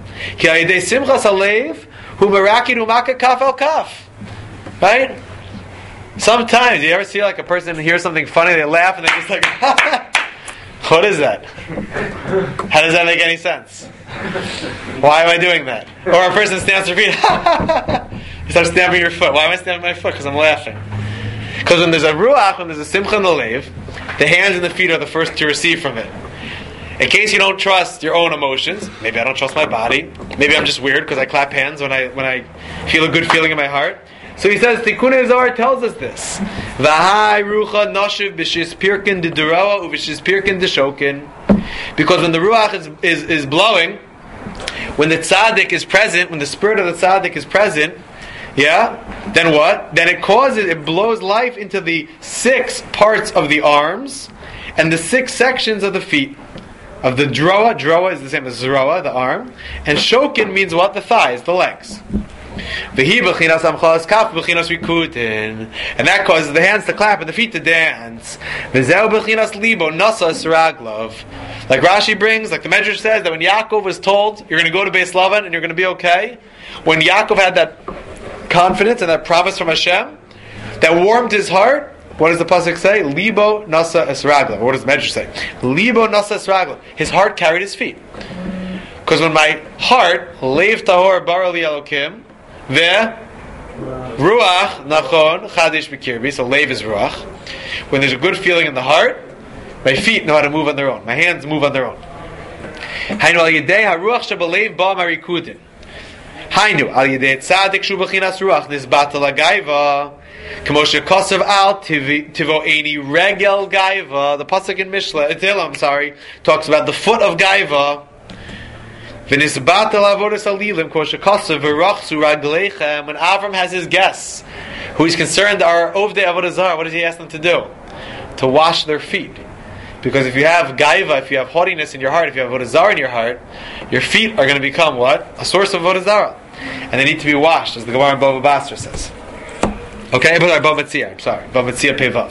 Right? Sometimes, you ever see like a person hear something funny, they laugh and they're just like, what is that? How does that make any sense? Why am I doing that? Or a person stamps their feet, you start stamping your foot. Why am I stamping my foot? Because I'm laughing. Because when there's a ruach, when there's a simcha in the leiv, the hands and the feet are the first to receive from it. In case you don't trust your own emotions, maybe I don't trust my body, maybe I'm just weird because I clap hands when I when I feel a good feeling in my heart. So he says, Tikkun Zohar tells us this. V'hai rucha nashiv b'shis pirkin d'durawa u'v'shis pirkin d'shokin. Because when the ruach is, is, is blowing, when the tzaddik is present, when the spirit of the tzaddik is present, yeah, then what? Then it causes, it blows life into the six parts of the arms and the six sections of the feet. Of the droa, droa is the same as zroa, the arm, and shokin means what? The thighs, the legs. And that causes the hands to clap and the feet to dance. Like Rashi brings, like the Medrash says, that when Yaakov was told, you're going to go to Beis Lavan and you're going to be okay, when Yaakov had that confidence and that promise from Hashem, that warmed his heart, What does the pasuk say? Libo nasa esraglav. What does the Medrash say? Libo nasa esraglav. His heart carried his feet. Because when my heart, leiv tahor bara li elokim, ve ruach nachon chadish b'kirbi. So leiv is ruach. When there's a good feeling in the heart, my feet know how to move on their own. My hands move on their own. Hainu al yedei haruach shabaleiv ba marikudin. Hainu al yedei tzadik shu b'chinas ruach nisbat lagaiva. K'moshe kosav al tivo eni regel gaiva. The pasuk in Mishle, Tehillim, I'm sorry, talks about the foot of gaiva. V'nisbat lavodas alilim k'moshe kosav v'rachsu ragleichem. When Avram has his guests, who he's concerned are ovdei avodah zarah, what does he ask them to do? To wash their feet. Because if you have gaiva, if you have haughtiness in your heart, if you have avodah zarah in your heart, your feet are going to become what? A source of avodah zarah. And they need to be washed, as the Gemara in Bava Basra says. Okay, but Bava Metzia, I'm sorry. Bava Metzia Pevav.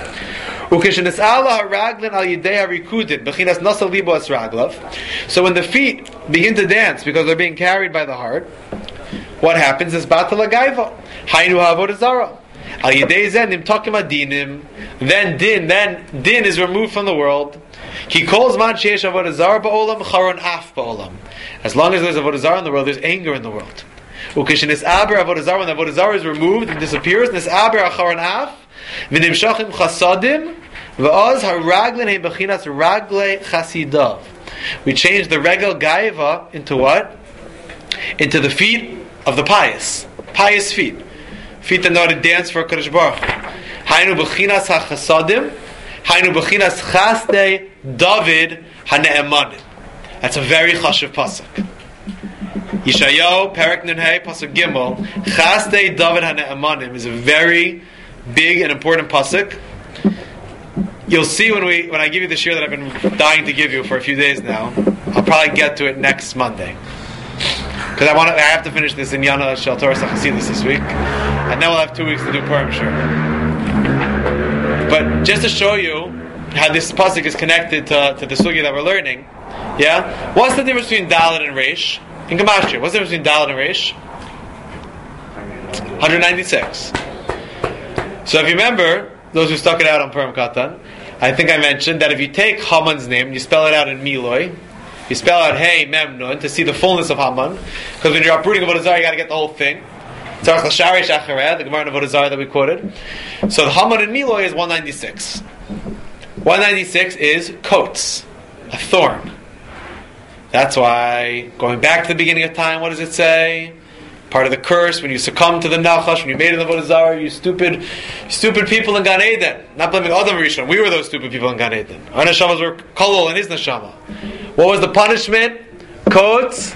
So when the feet begin to dance because they're being carried by the heart, what happens is batala gaiva. Hainu ha'avodah zarah. Al yedei zen nimtakim adinim. Then din, then din is removed from the world. He calls man sheish avodah zarah ba'olam charon af ba'olam. As long as there's avodah zarah in the world, there's anger in the world. Ukishin is aber avodah zarah. When the avodah zarah is removed and disappears, nis aber charon af. V'nimshachim chasadim. V'oz haraglin he bechinas ragle chasidav. We change the regel gaiva into what? Into the feet of the pious. Pious feet. Feet that know how to dance for Kadosh Baruch Hu. Hainu b'chinas ha-chasadim. Hainu b'chinas chasdei David ha-ne'emanim. That's a very chashuv pasuk. Yeshayahu, Perek Nun-Hey, pasuk Gimel. Chasdei David ha-ne'emanim is a very big and important pasuk. You'll see when we when I give you the shir that I've been dying to give you for a few days now. I'll probably get to it next Monday. Because I want to, I have to finish this in Yana Shel Torah Chasidus this week, and then we'll have two weeks to do Purim Shir. But just to show you how this pasuk is connected to, to the sugya that we're learning, yeah. What's the difference between Dalet and Reish in Gemashria? What's the difference between Dalet and Reish? one ninety-six. So if you remember, those who stuck it out on Purim Katan, I think I mentioned that if you take Haman's name and you spell it out in Miloi. You spell out Hey Mem Nun to see the fullness of Haman, because when you're uprooting Avodah Zarah, you got to get the whole thing. Tzarech l'sharish achareh, the Gemara in Avodah Zarah that we quoted. So the Haman in Miloi is one ninety-six. one ninety-six is coats, a thorn. That's why, going back to the beginning of time, what does it say? Part of the curse, when you succumb to the Nachash, when you made it in Avodah Zarah, you stupid, stupid people in Gan Eden. Not blaming Adam Rishon, we were those stupid people in Gan Eden. Our neshamas were kolol in his neshama. What was the punishment? Coats.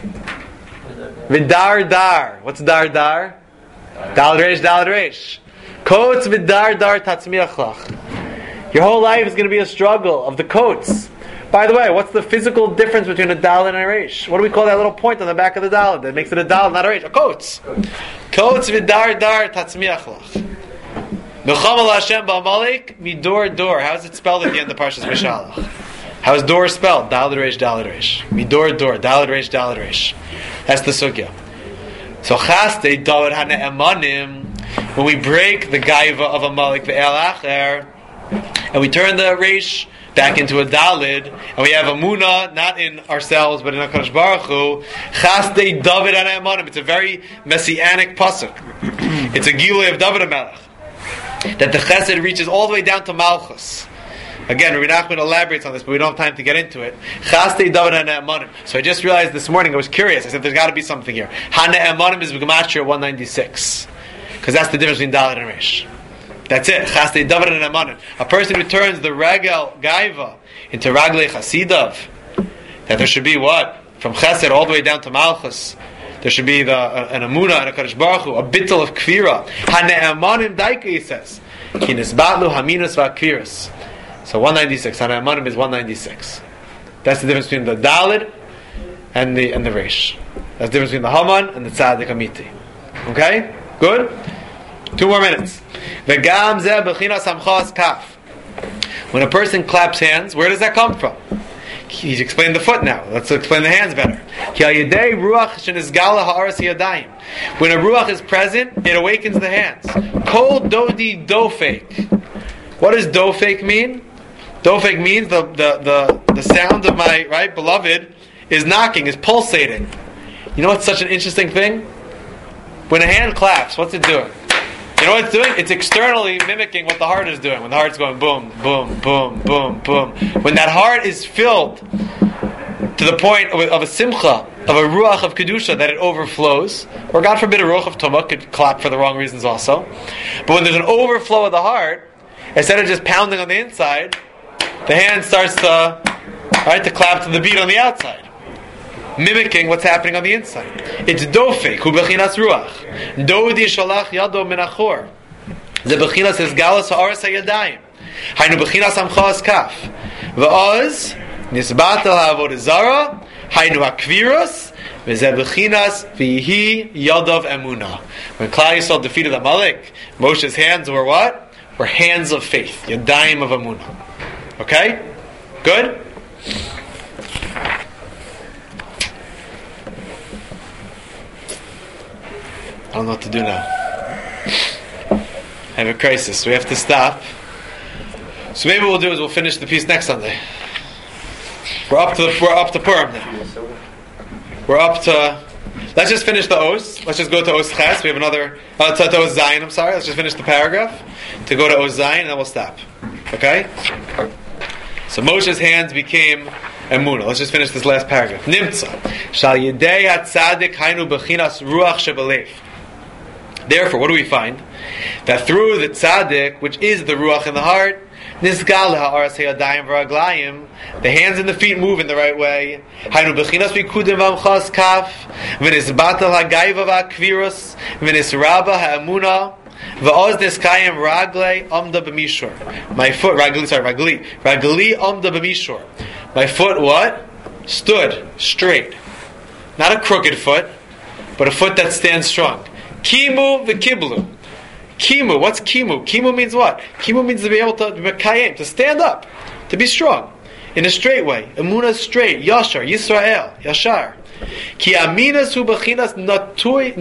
Vidar dar. What's dar dar? Dal reish, dal reish. Coats vidar dar tatzmiachlach. Your whole life is going to be a struggle of the coats. By the way, what's the physical difference between a dal and a reish? What do we call that little point on the back of the dal that makes it a dal, not a reish? A coats. Coats vidar dar tatzmiachlach. Milcham al Hashem ba'amalek midor dor. How is it spelled at the end of Parshas Mishalach? How is door spelled? Daled Reish, Daled Reish. Midor Dor, Daled Reish, Daled Reish. That's the sugya. So Chastei David HaNe'emanim, when we break the gaiva of Amalek ve'el acher, and we turn the Reish back into a Daled, and we have Amunah, not in ourselves, but in HaKadosh Baruch Hu, Chastei David HaNe'emanim. It's a very messianic pasuk. It's a Gilui of David HaMelech. That the Chesed reaches all the way down to Malchus. Again, Rabbi Nachman elaborates on this, but we don't have time to get into it. Chastei David HaNe'emanim. So I just realized this morning, I was curious. I said, there's got to be something here. HaNe'emanim is Gemashria one ninety-six. Because that's the difference between Dalet and Reish. That's it. Chastei David HaNe'emanim. A person who turns the Regel Gaiva into Ragle Chasidav, that there should be what? From Chesed all the way down to Malchus. There should be the, uh, an Amunah and a Kadosh Baruch Hu, a bittul of Kfira. HaNe'emanim Daika, he says. Ki nisbatlu haminus va'kfiras. So one ninety-six. HaNe'emanim is one ninety-six. That's the difference between the Daled and the and the Reish. That's the difference between the Haman and the Tzadik Amiti. Okay? Good? Two more minutes. V'gam zeh b'chinas hamchas kaf. When a person claps hands, where does that come from? He's explained the foot now. Let's explain the hands better. When a ruach is present, it awakens the hands. Kol dodi dofek. What does dofek mean? Dofek means the, the, the, the sound of my right beloved is knocking, is pulsating. You know what's such an interesting thing? When a hand claps, what's it doing? You know what it's doing? It's externally mimicking what the heart is doing. When the heart's going boom, boom, boom, boom, boom. When that heart is filled to the point of a, of a simcha, of a ruach of kedusha, that it overflows, or God forbid a ruach of tumah could clap for the wrong reasons also. But when there's an overflow of the heart, instead of just pounding on the inside, the hand starts to, right, to clap to the beat on the outside, mimicking what's happening on the inside. It's dofek, hu bechinas ruach. Dodi shalach yado min achor. Ze bechinas es galas ha'aras ha'yadayim. Haynu bechinas amcha kaf. Va'oz nisbatel ha'avodah zara. Haynu ha'kvirus. V'ze bechinas v'yihi yadav emuna. When Klal Yisrael defeated Amalek, Moshe's hands were what? Were hands of faith. Yadayim of emuna. Okay? Good? I don't know what to do now. I have a crisis. We have to stop. So maybe what we'll do is we'll finish the piece next Sunday. We're up to the, we're up to Purim now. We're up to. Let's just finish the Oz. Let's just go to Oz Ches. We have another. Uh, to, to Oz Zayin. I'm sorry. Let's just finish the paragraph to go to Oz Zayin, and then we'll stop. Okay. So Moshe's hands became Emunah. Let's just finish this last paragraph. Nimtza shal yedei hatzadik hainu bechinas ruach shebelev. Therefore, what do we find? That through the tzaddik, which is the ruach in the heart, nisgal ha'aras ha'yadayim v'raglayim, the hands and the feet move in the right way. Hainu bechinas v'kudim v'amchas kaf, v'nisbatel ha'gaiva v'akvirus, v'nisraba ha'emunah, v'oz niskayim raglei amda b'mishor. My foot, ragli, sorry, ragli, ragli amda b'mishor. My foot, what? Stood straight. Not a crooked foot, but a foot that stands strong. Kimu v'kiblu. Kimu, what's kimu? Kimu means what? Kimu means to be able to mekayim, to stand up, to be strong, in a straight way. Emunah straight, Yashar, Yisrael, Yashar. Ki aminas hu b'chinas natayu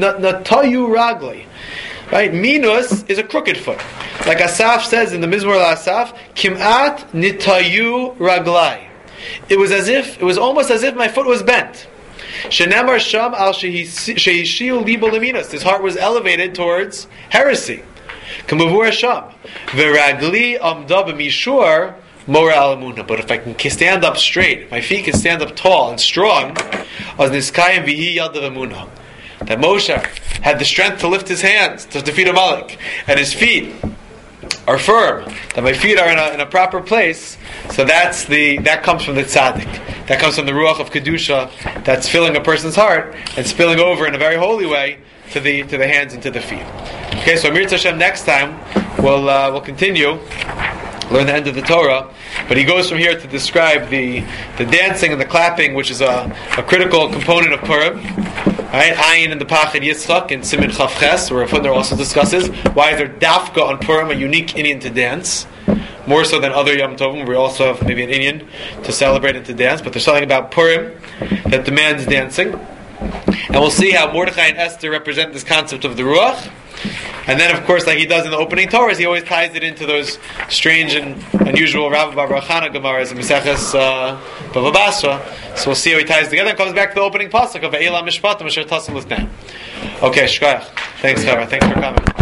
raglei. Right? Minus is a crooked foot. Like Asaf says in the Mizmor Asaf, Kim'at nitayu raglai. It was as if, it was almost as if my foot was bent. Shenemar sham al shehishiu libo leminas. His heart was elevated towards heresy. Kamavur sham veragli amda b'mishur mora al emunah. But if I can stand up straight, my feet can stand up tall and strong, as niskayim vihi yad of emunah. That Moshe had the strength to lift his hands to defeat Amalek, and his feet are firm. That my feet are in a, in a proper place. So that's the that comes from the tzaddik. That comes from the ruach of kedusha that's filling a person's heart and spilling over in a very holy way to the to the hands and to the feet. Okay, so Amir Hashem next time we'll uh, we'll continue. Learn the end of the Torah, but he goes from here to describe the the dancing and the clapping, which is a, a critical component of Purim. Right, Ayin and the Pachad Yitzchak in Siman Chav Ches, where Rav Hutner also discusses why is there dafka on Purim a unique Indian to dance, more so than other Yom Tovim. We also have maybe an Indian to celebrate and to dance, but there's something about Purim that demands dancing, and we'll see how Mordechai and Esther represent this concept of the Ruach. And then, of course, like he does in the opening Torahs, he always ties it into those strange and unusual Rabbi Bar Chana Gemaras and Maseches uh, Bava Basra. So we'll see how he ties it together and comes back to the opening pasuk of Eila Mishpatim Asher Tasim L'Tneim. Okay, Shkoyach. Thanks, Chava. Thanks for coming.